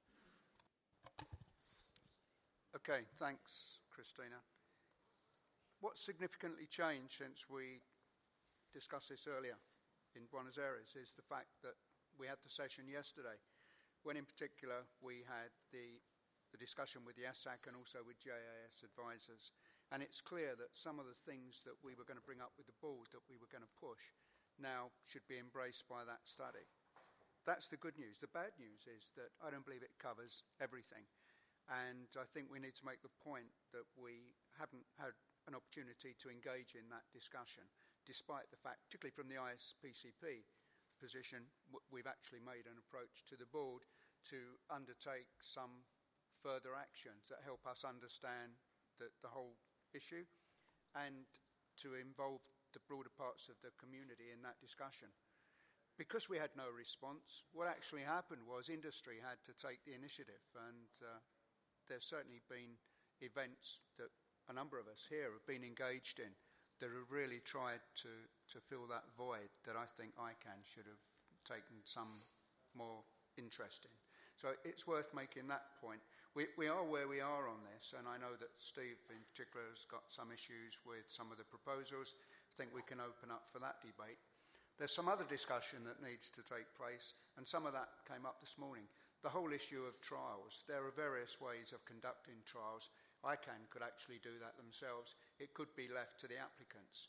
Okay, thanks, Christina. What's significantly changed since we discussed this earlier in Buenos Aires is the fact that we had the session yesterday, when in particular we had the discussion with the ESSAC and also with JAS advisors. And it's clear that some of the things that we were going to bring up with the board that we were going to push now should be embraced by that study. That's the good news. The bad news is that I don't believe it covers everything. And I think we need to make the point that we haven't had an opportunity to engage in that discussion, despite the fact, particularly from the ISPCP position, we've actually made an approach to the board to undertake some further actions that help us understand the whole issue and to involve the broader parts of the community in that discussion. Because we had no response, what actually happened was industry had to take the initiative, and there's certainly been events that a number of us here have been engaged in that have really tried to fill that void that I think ICANN should have taken some more interest in. So it's worth making that point. We are where we are on this, and I know that Steve in particular has got some issues with some of the proposals. I think we can open up for that debate. There's some other discussion that needs to take place, and some of that came up this morning. The whole issue of trials. There are various ways of conducting trials. ICANN could actually do that themselves. It could be left to the applicants.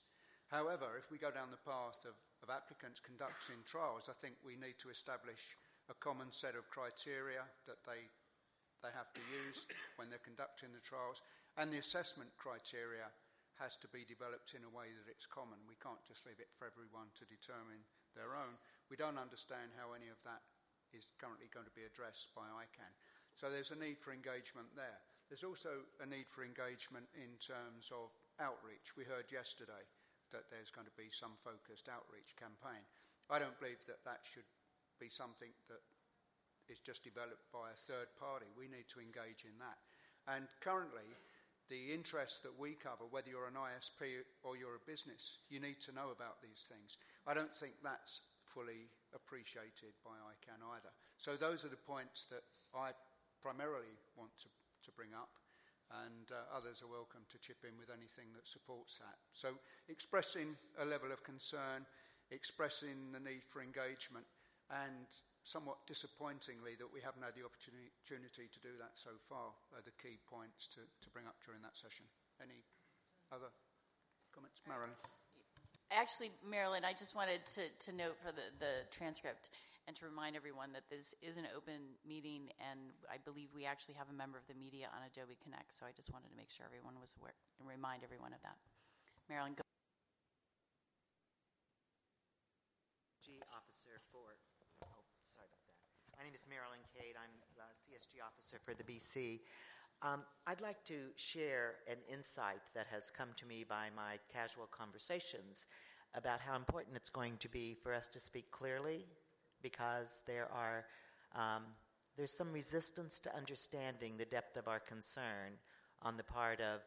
However, if we go down the path of applicants conducting trials, I think we need to establish a common set of criteria that they have to use when they're conducting the trials, and the assessment criteria has to be developed in a way that it's common. We can't just leave it for everyone to determine their own. We don't understand how any of that is currently going to be addressed by ICANN. So there's a need for engagement there. There's also a need for engagement in terms of outreach. We heard yesterday that there's going to be some focused outreach campaign. I don't believe that that should be something that is just developed by a third party. We need to engage in that. And currently, the interests that we cover, whether you're an ISP or you're a business, you need to know about these things. I don't think that's fully appreciated by ICANN either. So those are the points that I primarily want to bring up, and others are welcome to chip in with anything that supports that. So expressing a level of concern, expressing the need for engagement, and somewhat disappointingly that we haven't had the opportunity to do that so far are the key points to bring up during that session. Any other comments? Marilyn? Actually, Marilyn, I just wanted to note for the transcript and to remind everyone that this is an open meeting, and I believe we actually have a member of the media on Adobe Connect, so I just wanted to make sure everyone was aware and remind everyone of that. Marilyn, go. Officer for, sorry about that. My name is Marilyn Cade. I'm the CSG officer for the BC. I'd like to share an insight that has come to me by my casual conversations about how important it's going to be for us to speak clearly, because there's some resistance to understanding the depth of our concern on the part of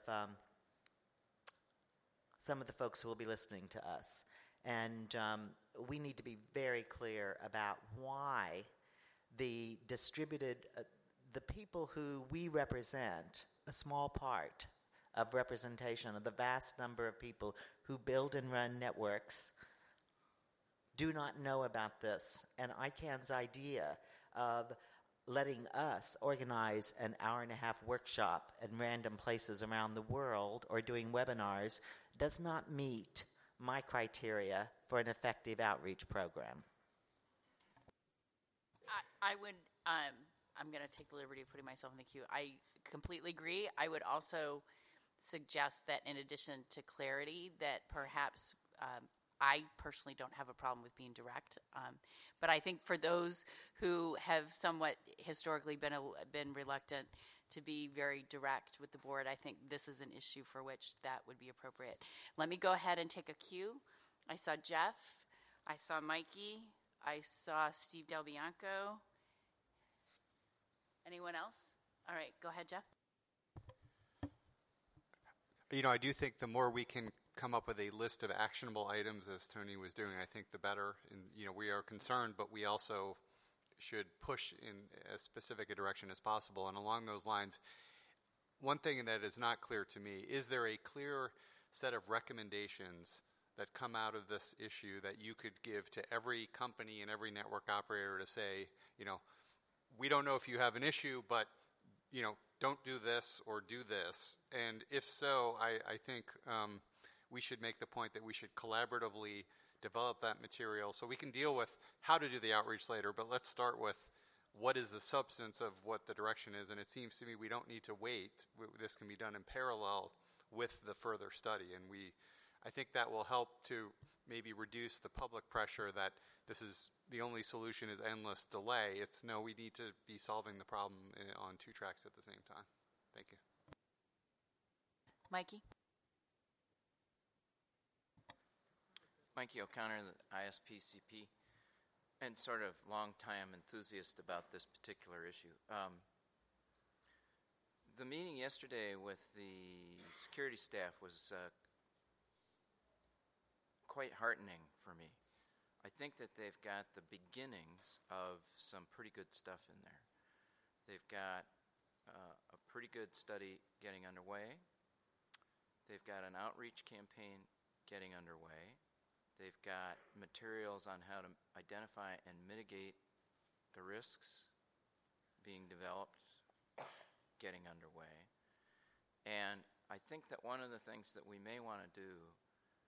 some of the folks who will be listening to us. And we need to be very clear about why the distributed, the people who we represent, a small part of representation of the vast number of people who build and run networks, do not know about this. And ICANN's idea of letting us organize an hour-and-a-half workshop in random places around the world or doing webinars does not meet my criteria for an effective outreach program. I would, I'm going to take the liberty of putting myself in the queue. I completely agree. I would also suggest that in addition to clarity, that perhaps I personally don't have a problem with being direct. But I think for those who have somewhat historically been reluctant to be very direct with the board, I think this is an issue for which that would be appropriate. Let me go ahead and take a cue. I saw Jeff. I saw Mikey. I saw Steve Del Bianco. Anyone else? All right, go ahead, Jeff. I do think the more we can come up with a list of actionable items, as Tony was doing, I think the better. And, we are concerned, but we also should push in as specific a direction as possible. And along those lines, one thing that is not clear to me, is there a clear set of recommendations that come out of this issue that you could give to every company and every network operator to say, we don't know if you have an issue, but, don't do this or do this? And if so, I think we should make the point that we should collaboratively develop that material so we can deal with how to do the outreach later, but let's start with what is the substance of what the direction is. And it seems to me we don't need to wait. This can be done in parallel with the further study. And I think that will help to maybe reduce the public pressure that this is the only solution is endless delay. It's no, we need to be solving the problem on two tracks at the same time. Thank you. Mikey? Mikey O'Connor, the ISPCP, and sort of long-time enthusiast about this particular issue. The meeting yesterday with the security staff was quite heartening for me. I think that they've got the beginnings of some pretty good stuff in there. They've got a pretty good study getting underway. They've got an outreach campaign getting underway. They've got materials on how to identify and mitigate the risks being developed, getting underway. And I think that one of the things that we may want to do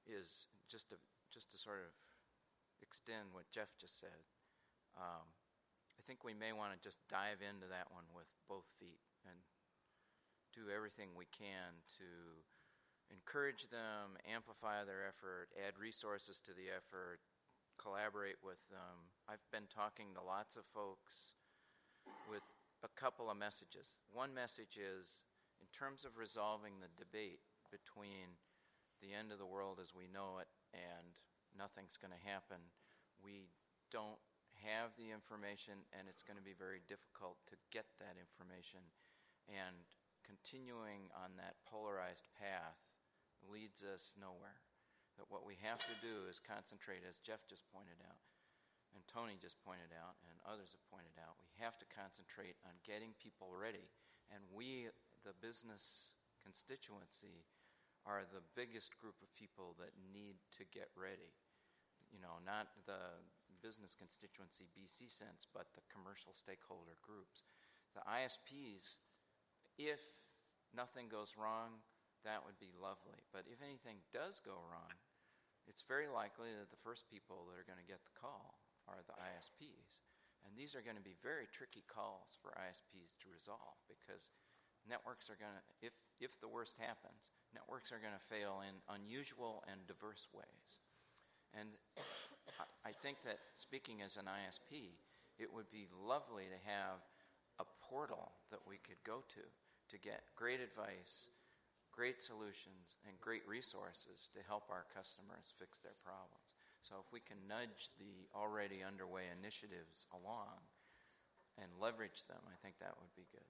is just to sort of extend what Jeff just said. I think we may want to just dive into that one with both feet and do everything we can to encourage them, amplify their effort, add resources to the effort, collaborate with them. I've been talking to lots of folks with a couple of messages. One message is, in terms of resolving the debate between the end of the world as we know it and nothing's going to happen, we don't have the information, and it's going to be very difficult to get that information. And continuing on that polarized path leads us nowhere. That what we have to do is concentrate, as Jeff just pointed out, and Tony just pointed out, and others have pointed out, we have to concentrate on getting people ready. And we, the business constituency, are the biggest group of people that need to get ready. You know, not the business constituency BC sense, but the commercial stakeholder groups. The ISPs, if nothing goes wrong, that would be lovely. But if anything does go wrong, it's very likely that the first people that are going to get the call are the ISPs. And these are going to be very tricky calls for ISPs to resolve, because networks are going to, if the worst happens, networks are going to fail in unusual and diverse ways. And I think that, speaking as an ISP, it would be lovely to have a portal that we could go to get great advice, great solutions, and great resources to help our customers fix their problems. So if we can nudge the already underway initiatives along and leverage them, I think that would be good.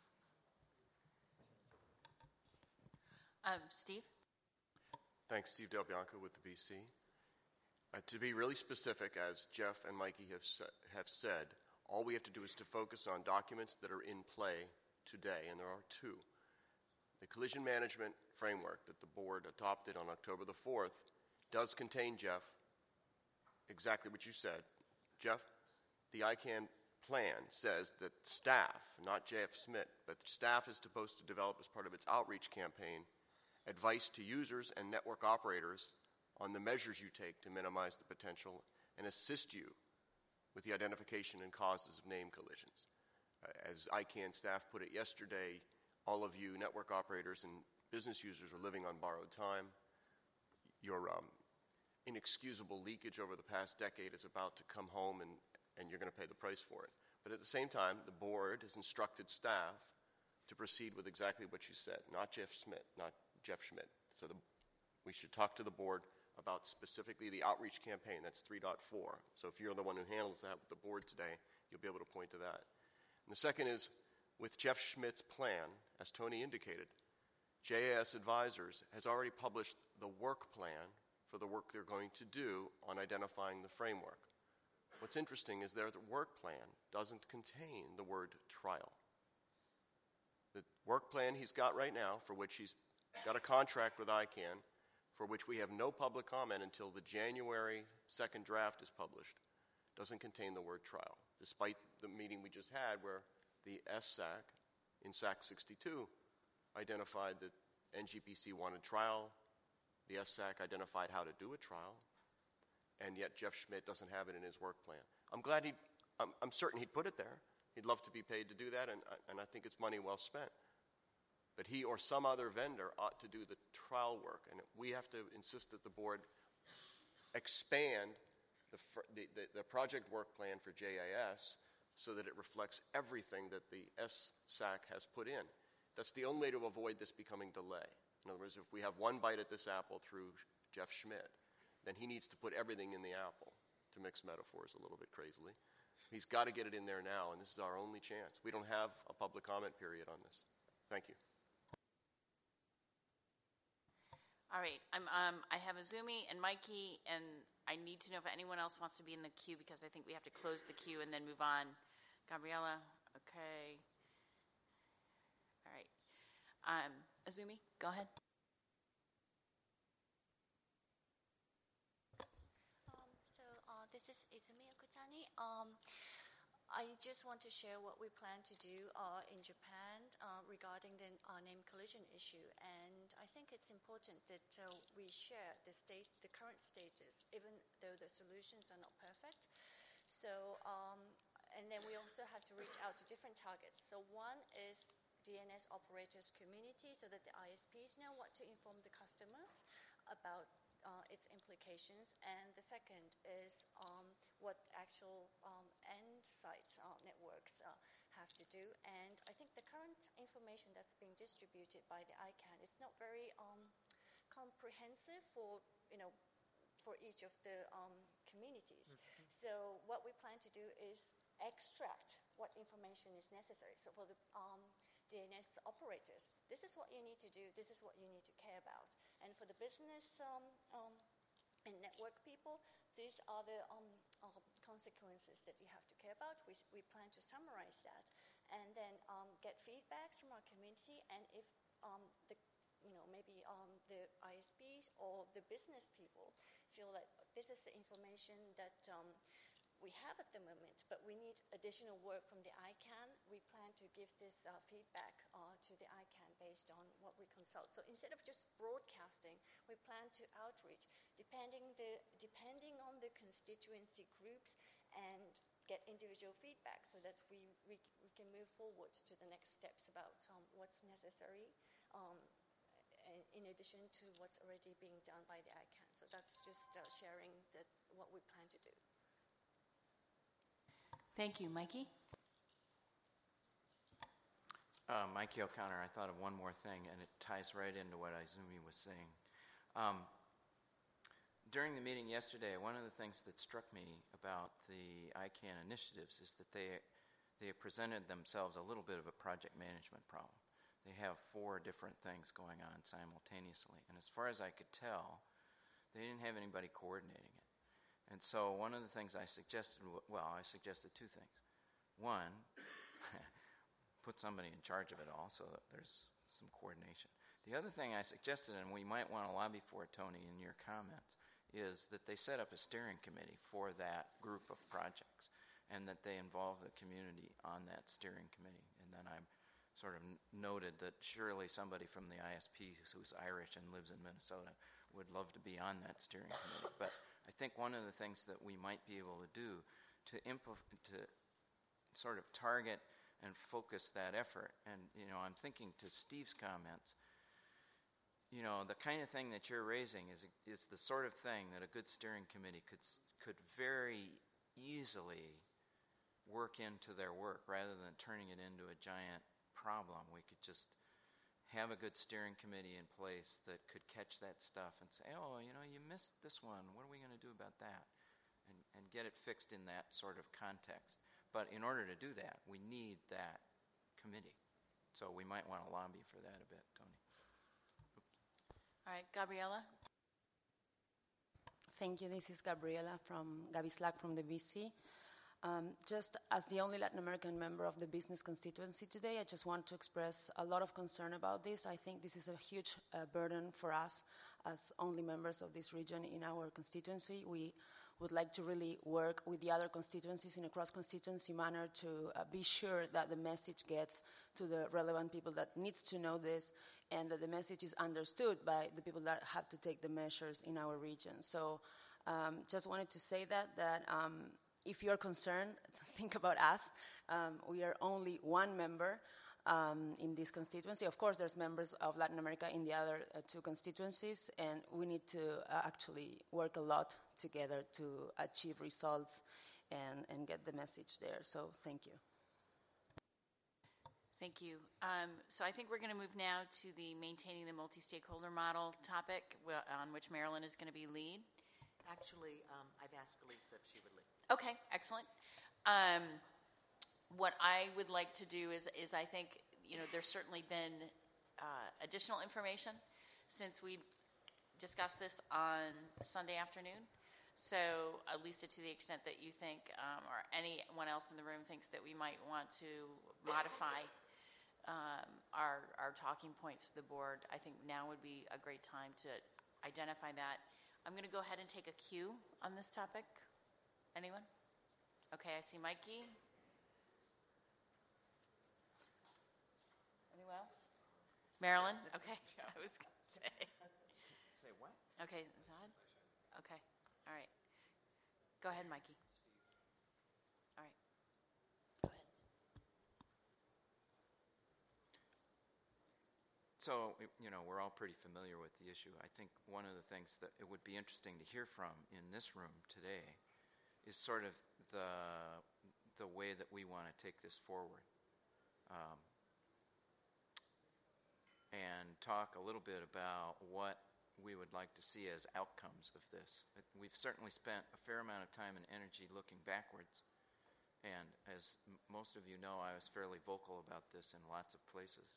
Steve? Thanks, Steve Del Bianco with the BC. To be really specific, as Jeff and Mikey have said, all we have to do is to focus on documents that are in play today, and there are two. The collision management framework that the board adopted on October the 4th does contain, Jeff, exactly what you said. Jeff, the ICANN plan says that staff, not J.F. Schmidt, but staff is supposed to develop, as part of its outreach campaign, advice to users and network operators on the measures you take to minimize the potential and assist you with the identification and causes of name collisions. As ICANN staff put it yesterday, all of you network operators and business users are living on borrowed time. Your inexcusable leakage over the past decade is about to come home, and you're going to pay the price for it. But at the same time, the board has instructed staff to proceed with exactly what you said, not Jeff Schmidt. So we should talk to the board about specifically the outreach campaign. That's 3.4. So if you're the one who handles that with the board today, you'll be able to point to that. And the second is, with Jeff Schmidt's plan, as Tony indicated, JAS Advisors has already published the work plan for the work they're going to do on identifying the framework. What's interesting is their work plan doesn't contain the word trial. The work plan he's got right now, for which he's got a contract with ICANN, for which we have no public comment until the January 2nd draft is published, doesn't contain the word trial, despite the meeting we just had where the SSAC in SAC 62 identified that NGPC wanted trial, the SSAC identified how to do a trial, and yet Jeff Schmidt doesn't have it in his work plan. I'm certain he'd put it there. He'd love to be paid to do that, and I think it's money well spent. But he or some other vendor ought to do the trial work, and we have to insist that the board expand the project work plan for JAS so that it reflects everything that the SSAC has put in. That's the only way to avoid this becoming delay. In other words, if we have one bite at this apple through Jeff Schmidt, then he needs to put everything in the apple, to mix metaphors a little bit crazily. He's got to get it in there now, and this is our only chance. We don't have a public comment period on this. Thank you. All right, I have Azumi and Mikey, and I need to know if anyone else wants to be in the queue, because I think we have to close the queue and then move on. Gabriella, okay. All right. Azumi, go ahead. This is Izumi Okutani. I just want to share what we plan to do in Japan regarding the name collision issue, and I think it's important that we share the current status, even though the solutions are not perfect. So, and then we also have to reach out to different targets. So one is DNS operators community, so that the ISPs know what to inform the customers about its implications, and the second is what actual end site networks have to do. And I think the current information that's being distributed by the ICANN is not very comprehensive for each of the communities. Mm-hmm. So what we plan to do is extract what information is necessary. So for the DNS operators, this is what you need to do, this is what you need to care about. And for the business and network people, these are the consequences that you have to care about. We plan to summarize that and then get feedbacks from our community, and if maybe the ISPs or the business people feel that this is the information that we have at the moment, but we need additional work from the ICANN, we plan to give this feedback to the ICANN based on what we consult. So instead of just broadcasting, we plan to outreach, depending on the constituency groups, and get individual feedback so that we can move forward to the next steps about what's necessary in addition to what's already being done by the ICANN. So that's just sharing what we plan to do. Thank you. Mikey? Mikey O'Connor, I thought of one more thing, and it ties right into what Izumi was saying. During the meeting yesterday, one of the things that struck me about the ICANN initiatives is that they presented themselves a little bit of a project management problem. They have 4 different things going on simultaneously, and as far as I could tell, they didn't have anybody coordinating it. And so one of the things I suggested 2 things. One, put somebody in charge of it all so that there's some coordination. The other thing I suggested, and we might want to lobby for it, Tony, in your comments, is that they set up a steering committee for that group of projects and that they involve the community on that steering committee. And then I sort of noted that surely somebody from the ISP who's Irish and lives in Minnesota would love to be on that steering committee. But I think one of the things that we might be able to do to sort of target and focus that effort, and I'm thinking to Steve's comments, the kind of thing that you're raising is the sort of thing that a good steering committee could very easily work into their work rather than turning it into a giant problem. We could just have a good steering committee in place that could catch that stuff and say, you missed this one. What are we going to do about that? And get it fixed in that sort of context. But in order to do that, we need that committee. So we might want to lobby for that a bit, Tony. All right, Gabriella. Thank you. This is Gabriela Gabi Slack from the BC. Just as the only Latin American member of the business constituency today, I just want to express a lot of concern about this. I think this is a huge burden for us as only members of this region in our constituency. We would like to really work with the other constituencies in a cross-constituency manner to be sure that the message gets to the relevant people that needs to know this, and that the message is understood by the people that have to take the measures in our region. So just wanted to say that if you're concerned, think about us. We are only one member in this constituency. Of course, there's members of Latin America in the other 2 constituencies, and we need to actually work a lot together to achieve results and get the message there. So thank you. Thank you. So I think we're going to move now to the maintaining the multi-stakeholder model topic, on which Marilyn is going to be lead. Actually, I've asked Elisa if she would lead. Okay, excellent. What I would like to do is I think, there's certainly been additional information since we discussed this on Sunday afternoon. So, Lisa, to the extent that you think, or anyone else in the room thinks that we might want to modify our talking points to the board, I think now would be a great time to identify that. I'm going to go ahead and take a cue on this topic. Anyone? Okay, I see Mikey. Anyone else? Marilyn? Okay, I was going to say. Say what? Okay, Zad? Okay, all right. Go ahead, Mikey. All right. Go ahead. So, we're all pretty familiar with the issue. I think one of the things that it would be interesting to hear from in this room today is sort of the way that we want to take this forward. And talk a little bit about what we would like to see as outcomes of this. We've certainly spent a fair amount of time and energy looking backwards. And as most of you know, I was fairly vocal about this in lots of places.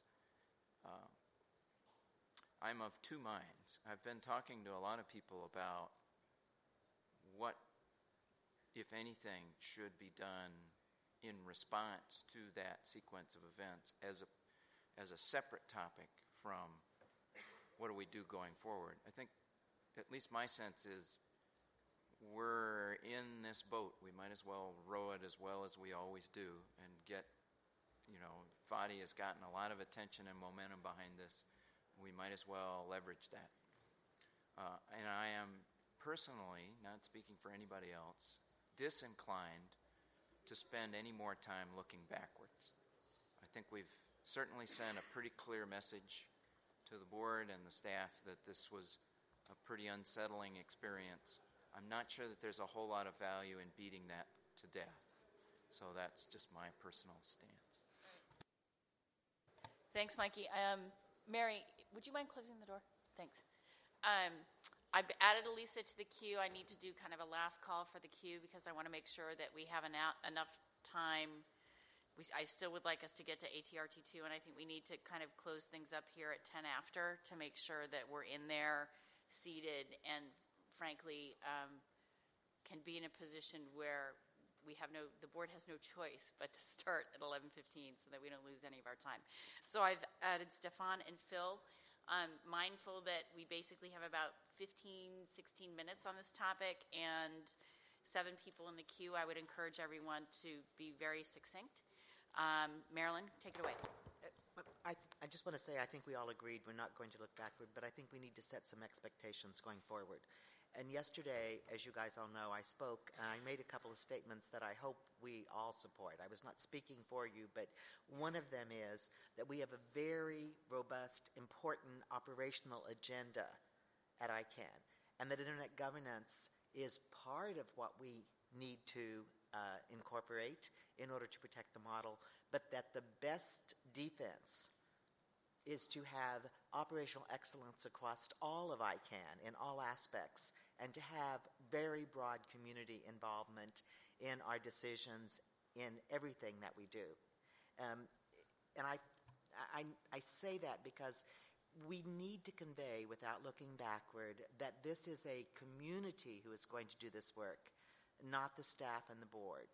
I'm of two minds. I've been talking to a lot of people about what, if anything, should be done in response to that sequence of events as a separate topic from what do we do going forward. I think, at least my sense is, we're in this boat. We might as well row it as well as we always do and get, Fadi has gotten a lot of attention and momentum behind this. We might as well leverage that. And I am personally, not speaking for anybody else, disinclined to spend any more time looking backwards. I think we've certainly sent a pretty clear message to the board and the staff that this was a pretty unsettling experience. I'm not sure that there's a whole lot of value in beating that to death. So that's just my personal stance. Thanks, Mikey. Mary, would you mind closing the door? Thanks. I've added Elisa to the queue. I need to do kind of a last call for the queue because I want to make sure that we have enough time. I still would like us to get to ATRT2, and I think we need to kind of close things up here at 10 after to make sure that we're in there, seated, and frankly, can be in a position where the board has no choice but to start at 11:15 so that we don't lose any of our time. So I've added Stefan and Phil. Mindful that we basically have about 15, 16 minutes on this topic and 7 people in the queue. I would encourage everyone to be very succinct. Marilyn, take it away. I just want to say I think we all agreed we're not going to look backward, but I think we need to set some expectations going forward. And yesterday, as you guys all know, I spoke and I made a couple of statements that I hope we all support. I was not speaking for you, but one of them is that we have a very robust, important operational agenda at ICANN, and that Internet governance is part of what we need to incorporate in order to protect the model, but that the best defense is to have operational excellence across all of ICANN in all aspects, and to have very broad community involvement in our decisions in everything that we do. And I say that because we need to convey, without looking backward, that this is a community who is going to do this work, not the staff and the board.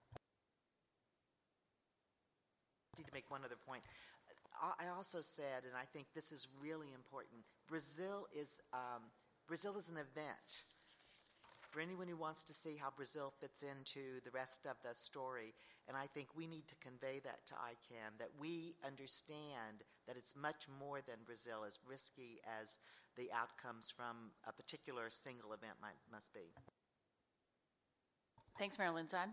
I need to make one other point. I also said, and I think this is really important, Brazil is an event. For anyone who wants to see how Brazil fits into the rest of the story, and I think we need to convey that to ICANN, that we understand that it's much more than Brazil, as risky as the outcomes from a particular single event must be. Thanks, Marilyn. Zad?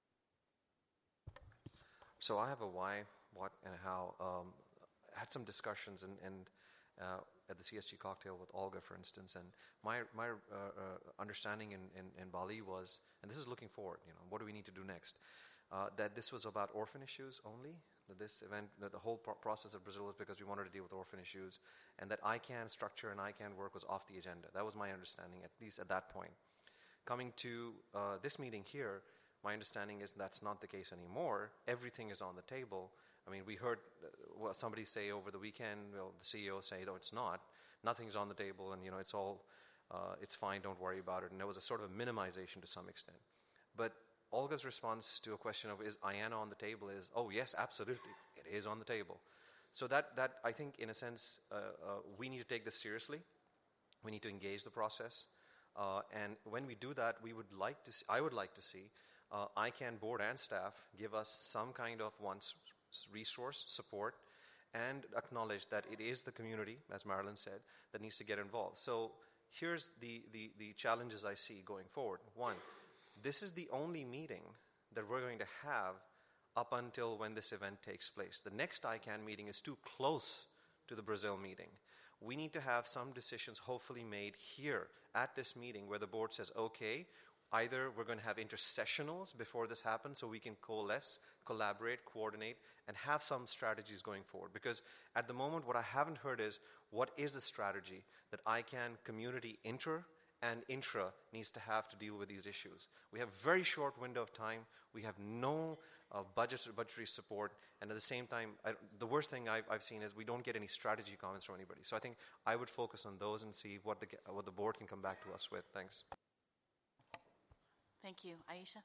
So I have a why, what, and how. I had some discussions at the CSG cocktail with Olga, for instance, and my understanding in Bali was, and this is looking forward, what do we need to do next? That this was about orphan issues only, that this event, that the whole process of Brazil was because we wanted to deal with orphan issues, and that ICANN structure and ICANN work was off the agenda. That was my understanding, at least at that point. Coming to this meeting here, my understanding is that's not the case anymore. Everything is on the table. I mean, we heard somebody say over the weekend, well, the CEO say, no, it's not. Nothing's on the table, and it's all, it's fine, don't worry about it. And there was a sort of a minimization to some extent. But Olga's response to a question of, is IANA on the table, is, oh, yes, absolutely, it is on the table. So that I think, in a sense, we need to take this seriously. We need to engage the process. And when we do that, I would like to see ICANN board and staff give us some kind of resource support and acknowledge that it is the community, as Marilyn said, that needs to get involved. So here's the challenges I see going forward. One, this is the only meeting that we're going to have up until when this event takes place. The next ICANN meeting is too close to the Brazil meeting. We need to have some decisions hopefully made here at this meeting where the board says, okay, either we're going to have intersessionals before this happens so we can coalesce, collaborate, coordinate, and have some strategies going forward. Because at the moment, what I haven't heard is, what is the strategy that ICANN community inter and intra needs to have to deal with these issues? We have very short window of time. We have no budgets or budgetary support. And at the same time, the worst thing I've seen is we don't get any strategy comments from anybody. So I think I would focus on those and see what the board can come back to us with. Thanks. Thank you. Aisha?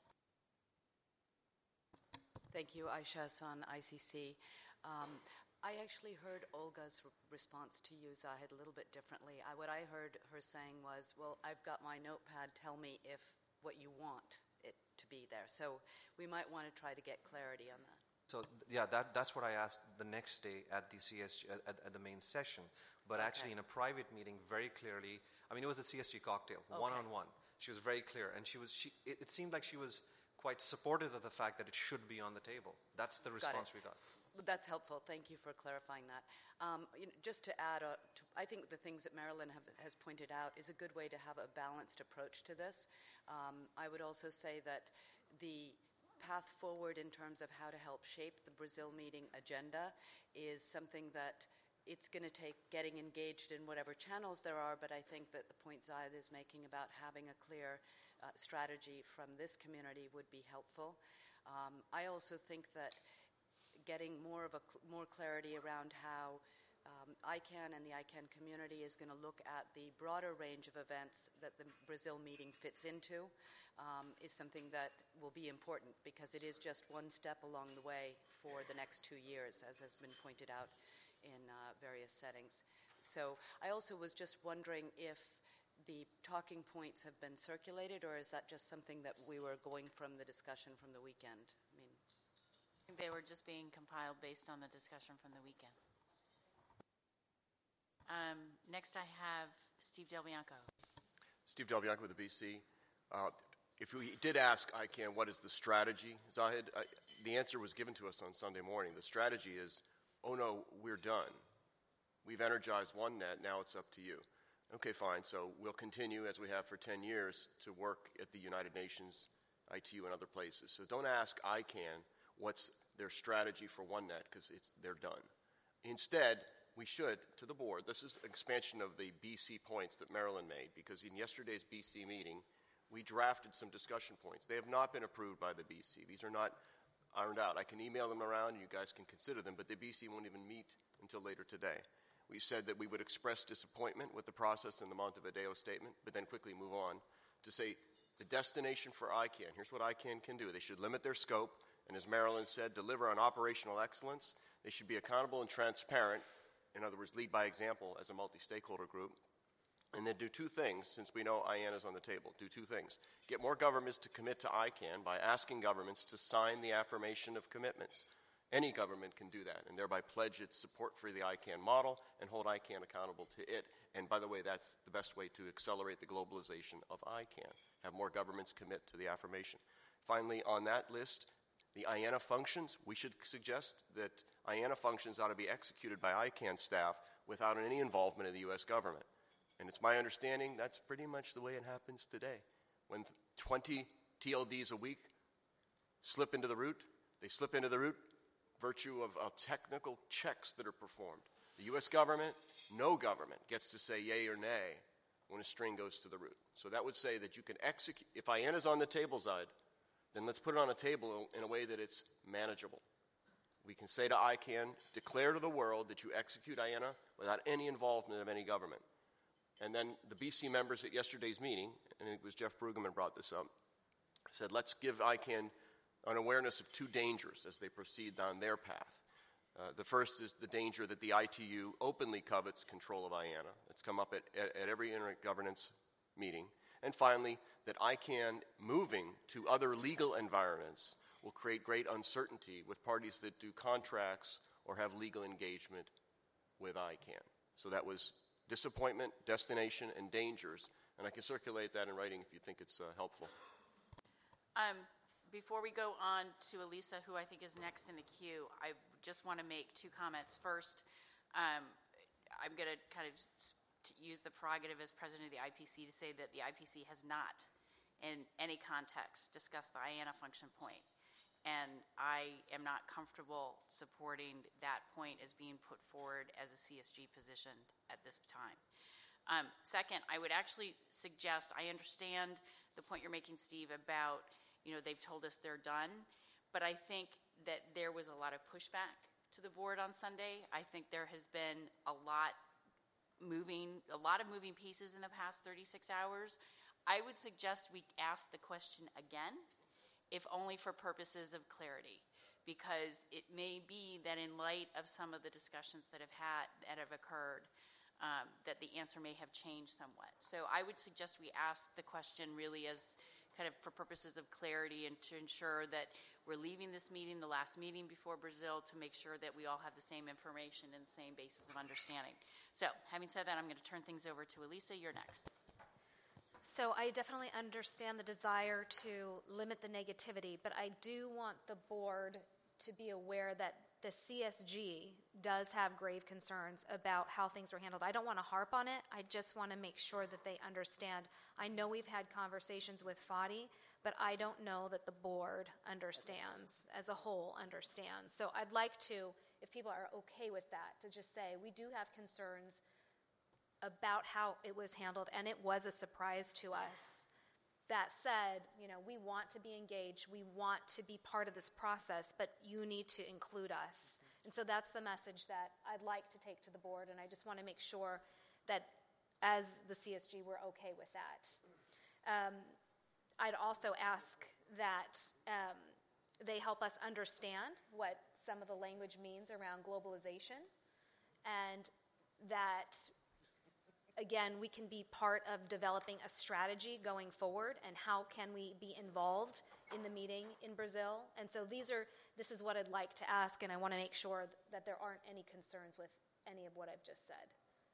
Thank you, Aisha Hassan, ICC. I actually heard Olga's response to you, Zahid, a little bit differently. What I heard her saying was, well, I've got my notepad, tell me if what you want it to be there. So we might want to try to get clarity on that. So yeah, that's what I asked the next day at the CSG, at the main session. But actually in a private meeting, very clearly, I mean, it was a CSG cocktail, one-on-one. She was very clear, and it seemed like she was quite supportive of the fact that it should be on the table. That's the response we got. That's helpful. Thank you for clarifying that. Just to add, I think the things that Marilyn has pointed out is a good way to have a balanced approach to this. I would also say that the path forward in terms of how to help shape the Brazil meeting agenda is something that it's going to take getting engaged in whatever channels there are, but I think that the point Zahid is making about having a clear strategy from this community would be helpful. I also think that getting more clarity around how ICANN and the ICANN community is going to look at the broader range of events that the Brazil meeting fits into is something that will be important, because it is just one step along the way for the next 2 years, as has been pointed out in various settings. So I also was just wondering if the talking points have been circulated, or is that just something that we were going from the discussion from the weekend? They were just being compiled based on the discussion from the weekend. Next I have Steve Del Bianco. Steve Del Bianco with the BC. If we did ask ICANN what is the strategy, Zahid, the answer was given to us on Sunday morning. The strategy is, oh no, we're done. We've energized OneNet, now it's up to you. Okay, fine, so we'll continue as we have for 10 years to work at the United Nations, ITU, and other places. So don't ask ICANN what's their strategy for OneNet, because they're done. Instead, we should, to the board, this is expansion of the BC points that Marilyn made, because in yesterday's BC meeting, we drafted some discussion points. They have not been approved by the BC. These are not ironed out. I can email them around, and you guys can consider them, but the BC won't even meet until later today. We said that we would express disappointment with the process in the Montevideo statement, but then quickly move on to say the destination for ICANN, here's what ICANN can do. They should limit their scope, and as Marilyn said, deliver on operational excellence. They should be accountable and transparent, in other words, lead by example as a multi-stakeholder group. And then do two things, since we know IANA is on the table. Do two things. Get more governments to commit to ICANN by asking governments to sign the affirmation of commitments. Any government can do that, and thereby pledge its support for the ICANN model and hold ICANN accountable to it. And by the way, that's the best way to accelerate the globalization of ICANN. Have more governments commit to the affirmation. Finally, on that list, the IANA functions, we should suggest that IANA functions ought to be executed by ICANN staff without any involvement of the U.S. government. And it's my understanding that's pretty much the way it happens today. When 20 TLDs a week slip into the root, they slip into the root virtue of technical checks that are performed. The U.S. government, no government gets to say yay or nay when a string goes to the root. So that would say that you can execute, if IANA's on the table side, then let's put it on a table in a way that it's manageable. We can say to ICANN, declare to the world that you execute IANA without any involvement of any government. And then the BC members at yesterday's meeting, and it was Jeff Brueggemann brought this up, said let's give ICANN an awareness of two dangers as they proceed down their path. The first is the danger that the ITU openly covets control of IANA. It's come up at every internet governance meeting. And finally, that ICANN moving to other legal environments will create great uncertainty with parties that do contracts or have legal engagement with ICANN. So that was disappointment, destination, and dangers, and I can circulate that in writing if you think it's helpful. Before we go on to Elisa, who I think is next in the queue, I just want to make two comments. First, I'm going to kind of use the prerogative as president of the IPC to say that the IPC has not, in any context, discussed the IANA function point. And I am not comfortable supporting that point as being put forward as a CSG position at this time. Second, I would actually suggest, I understand the point you're making, Steve, about they've told us they're done, but I think that there was a lot of pushback to the board on Sunday. I think there has been a lot of moving pieces in the past 36 hours. I would suggest we ask the question again, if only for purposes of clarity, because it may be that in light of some of the discussions that have occurred, that the answer may have changed somewhat. So I would suggest we ask the question really as kind of for purposes of clarity and to ensure that we're leaving this meeting, the last meeting before Brazil, to make sure that we all have the same information and the same basis of understanding. So having said that, I'm going to turn things over to Elisa. You're next. So I definitely understand the desire to limit the negativity, but I do want the board to be aware that the CSG does have grave concerns about how things are handled. I don't want to harp on it. I just want to make sure that they understand. I know we've had conversations with FADI, but I don't know that the board understands, as a whole understands. So I'd like to, if people are okay with that, to just say we do have concerns about how it was handled, and it was a surprise to us. That said, we want to be engaged. We want to be part of this process, but you need to include us. And so that's the message that I'd like to take to the board, and I just want to make sure that as the CSG, we're okay with that. I'd also ask that they help us understand what some of the language means around globalization, and that again, we can be part of developing a strategy going forward, and how can we be involved in the meeting in Brazil. And so this is what I'd like to ask, and I want to make sure that there aren't any concerns with any of what I've just said.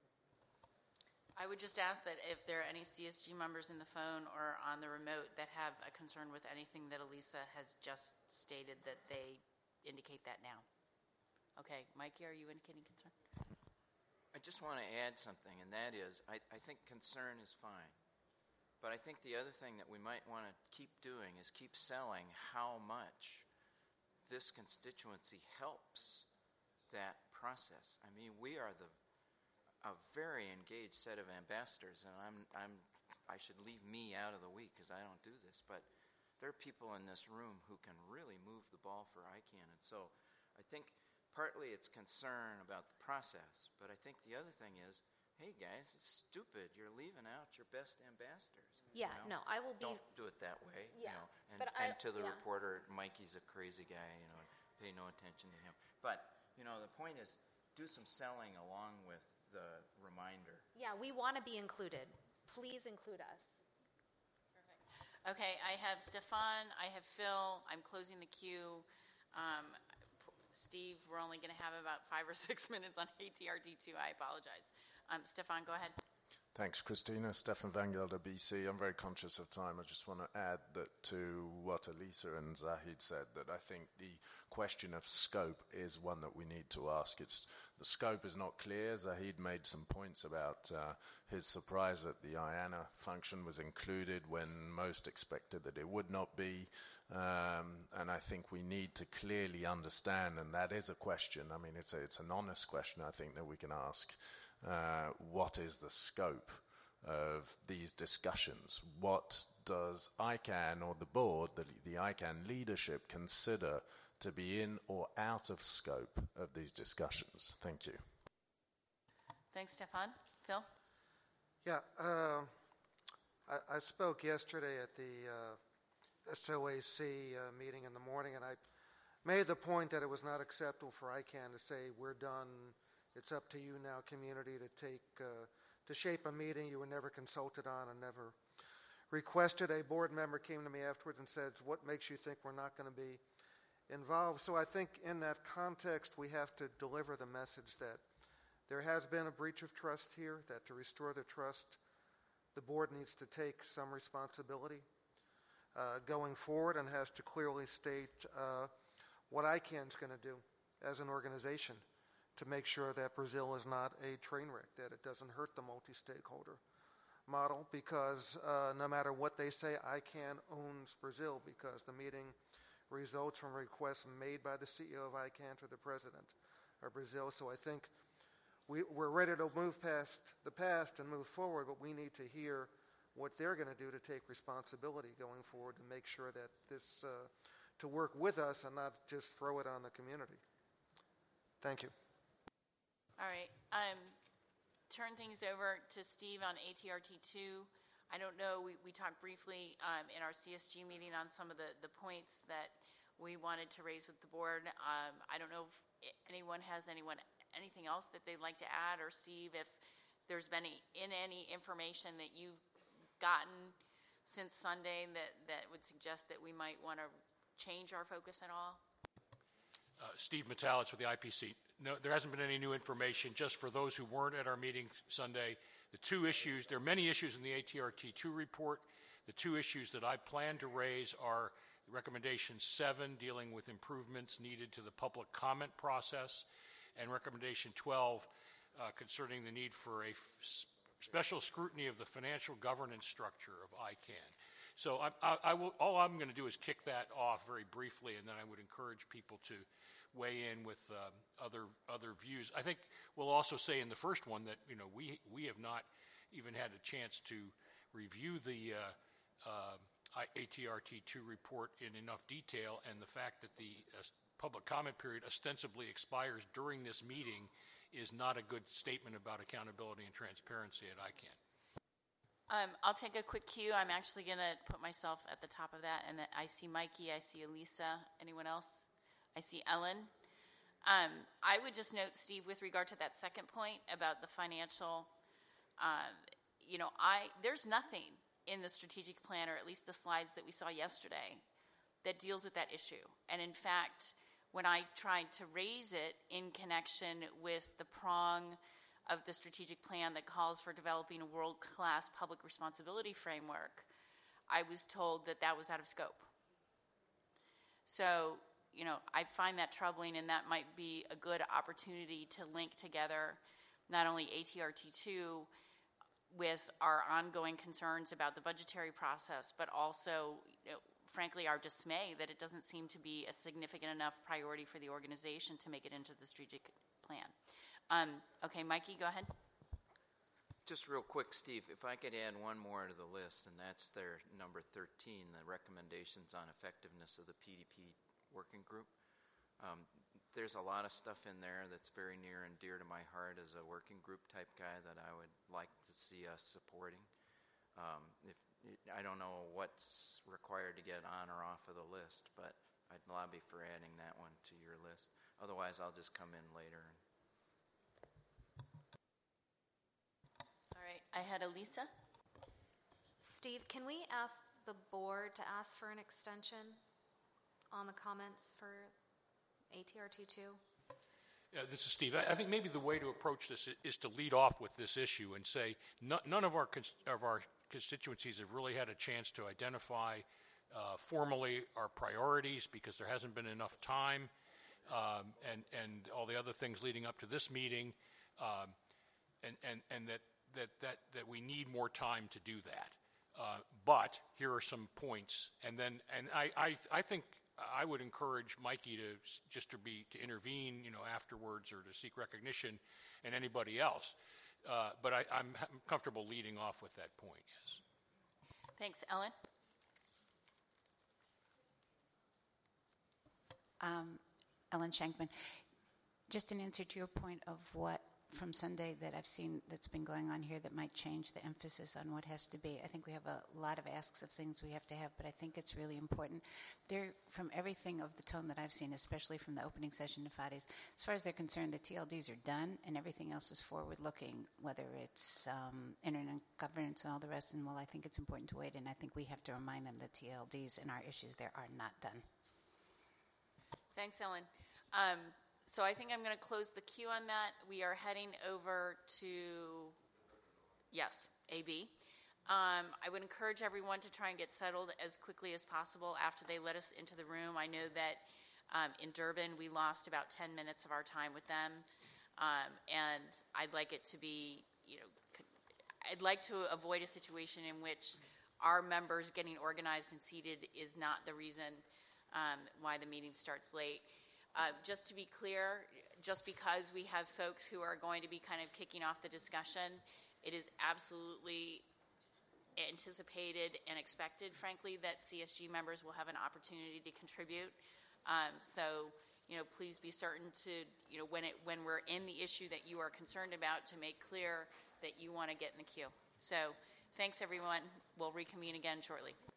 I would just ask that if there are any CSG members in the phone or on the remote that have a concern with anything that Elisa has just stated, that they indicate that now. Okay, Mikey, are you indicating concern? I just want to add something, and that is, I think concern is fine. But I think the other thing that we might want to keep doing is keep selling how much this constituency helps that process. I mean, we are a very engaged set of ambassadors, and I should leave me out of the week because I don't do this, but there are people in this room who can really move the ball for ICANN. And so I think partly it's concern about the process, but I think the other thing is, hey guys, it's stupid. You're leaving out your best ambassadors. Yeah, no, I will be. Don't do it that way. Yeah, and to the reporter, Mikey's a crazy guy. Pay no attention to him. But the point is, do some selling along with the reminder. Yeah, we want to be included. Please include us. Perfect. Okay, I have Stefan. I have Phil. I'm closing the queue. Steve, we're only going to have about 5 or 6 minutes on ATRD2. I apologize. Stefan, go ahead. Thanks, Christina. Stefan Van Gelder, BC. I'm very conscious of time. I just want to add that to what Elisa and Zahid said, that I think the question of scope is one that we need to ask. The scope is not clear. Zahid made some points about his surprise that the IANA function was included when most expected that it would not be. And I think we need to clearly understand, and that is a question. I mean, it's an honest question, I think, that we can ask. What is the scope of these discussions? What does ICANN or the board, the ICANN leadership, consider to be in or out of scope of these discussions? Thank you. Thanks, Stefan. Phil? Yeah, I spoke yesterday at the SOAC meeting in the morning, and I made the point that it was not acceptable for ICANN to say, we're done, it's up to you now, community, to shape a meeting you were never consulted on and never requested. A board member came to me afterwards and said, what makes you think we're not going to be involved. So I think in that context, we have to deliver the message that there has been a breach of trust here, that to restore the trust, the board needs to take some responsibility going forward and has to clearly state what ICANN is going to do as an organization to make sure that Brazil is not a train wreck, that it doesn't hurt the multi-stakeholder model, because no matter what they say, ICANN owns Brazil, because the meeting results from requests made by the CEO of ICANN to the president of Brazil. So I think we're ready to move past the past and move forward, but we need to hear what they're going to do to take responsibility going forward to make sure that this, to work with us and not just throw it on the community. Thank you. All right. Turn things over to Steve on ATRT2. I don't know, we talked briefly in our CSG meeting on some of the points that we wanted to raise with the board. I don't know if anyone has anything else that they'd like to add, or Steve, if there's been any information that you've gotten since Sunday that would suggest that we might want to change our focus at all? Steve Metalich with the IPC. No, there hasn't been any new information. Just for those who weren't at our meeting Sunday, the two issues, there are many issues in the ATRT2 report. The two issues that I plan to raise are recommendation 7, dealing with improvements needed to the public comment process, and recommendation 12, concerning the need for a special scrutiny of the financial governance structure of ICANN. So all I'm going to do is kick that off very briefly, and then I would encourage people to weigh in with other views. I think we'll also say in the first one that we have not even had a chance to review the ATRT2 report in enough detail, and the fact that the public comment period ostensibly expires during this meeting is not a good statement about accountability and transparency at ICANN. I'll take a quick cue. I'm actually going to put myself at the top of that, and I see Mikey, I see Elisa. Anyone else? I see Ellen. I would just note, Steve, with regard to that second point about the financial, there's nothing in the strategic plan, or at least the slides that we saw yesterday, that deals with that issue. And in fact, when I tried to raise it in connection with the prong of the strategic plan that calls for developing a world-class public responsibility framework, I was told that that was out of scope. So, I find that troubling, and that might be a good opportunity to link together not only ATRT2 with our ongoing concerns about the budgetary process, but also, frankly, our dismay that it doesn't seem to be a significant enough priority for the organization to make it into the strategic plan. Okay, Mikey, go ahead. Just real quick, Steve, if I could add one more to the list, and that's their number 13, the recommendations on effectiveness of the PDP working group. There's a lot of stuff in there that's very near and dear to my heart as a working group type guy that I would like to see us supporting. I don't know what's required to get on or off of the list, but I'd lobby for adding that one to your list. Otherwise, I'll just come in later. All right, I had Elisa. Steve, can we ask the board to ask for an extension on the comments for ATRT2? Yeah, this is Steve. I think maybe the way to approach this is to lead off with this issue and say none of our constituencies have really had a chance to identify formally our priorities, because there hasn't been enough time, and all the other things leading up to this meeting, and that we need more time to do that. But here are some points, and I think I would encourage Mikey to intervene, afterwards, or to seek recognition, and anybody else. But I'm comfortable leading off with that point. Yes. Thanks, Ellen. Ellen Shankman. Just an answer to your point of what from Sunday that I've seen that's been going on here that might change the emphasis on what has to be. I think we have a lot of asks of things we have to have, but I think it's really important. From everything of the tone that I've seen, especially from the opening session to Fadi's, as far as they're concerned, the TLDs are done and everything else is forward-looking, whether it's internet governance and all the rest. And I think it's important to wait, and I think we have to remind them that TLDs and our issues there are not done. Thanks, Ellen. So I think I'm going to close the queue on that. We are heading over to, yes, AB. I would encourage everyone to try and get settled as quickly as possible after they let us into the room. I know that in Durban we lost about 10 minutes of our time with them, and I'd like it to be, I'd like to avoid a situation in which our members getting organized and seated is not the reason why the meeting starts late. Just to be clear, just because we have folks who are going to be kind of kicking off the discussion, it is absolutely anticipated and expected, frankly, that CSG members will have an opportunity to contribute. So, please be certain to, when we're in the issue that you are concerned about, to make clear that you want to get in the queue. So, thanks, everyone. We'll reconvene again shortly.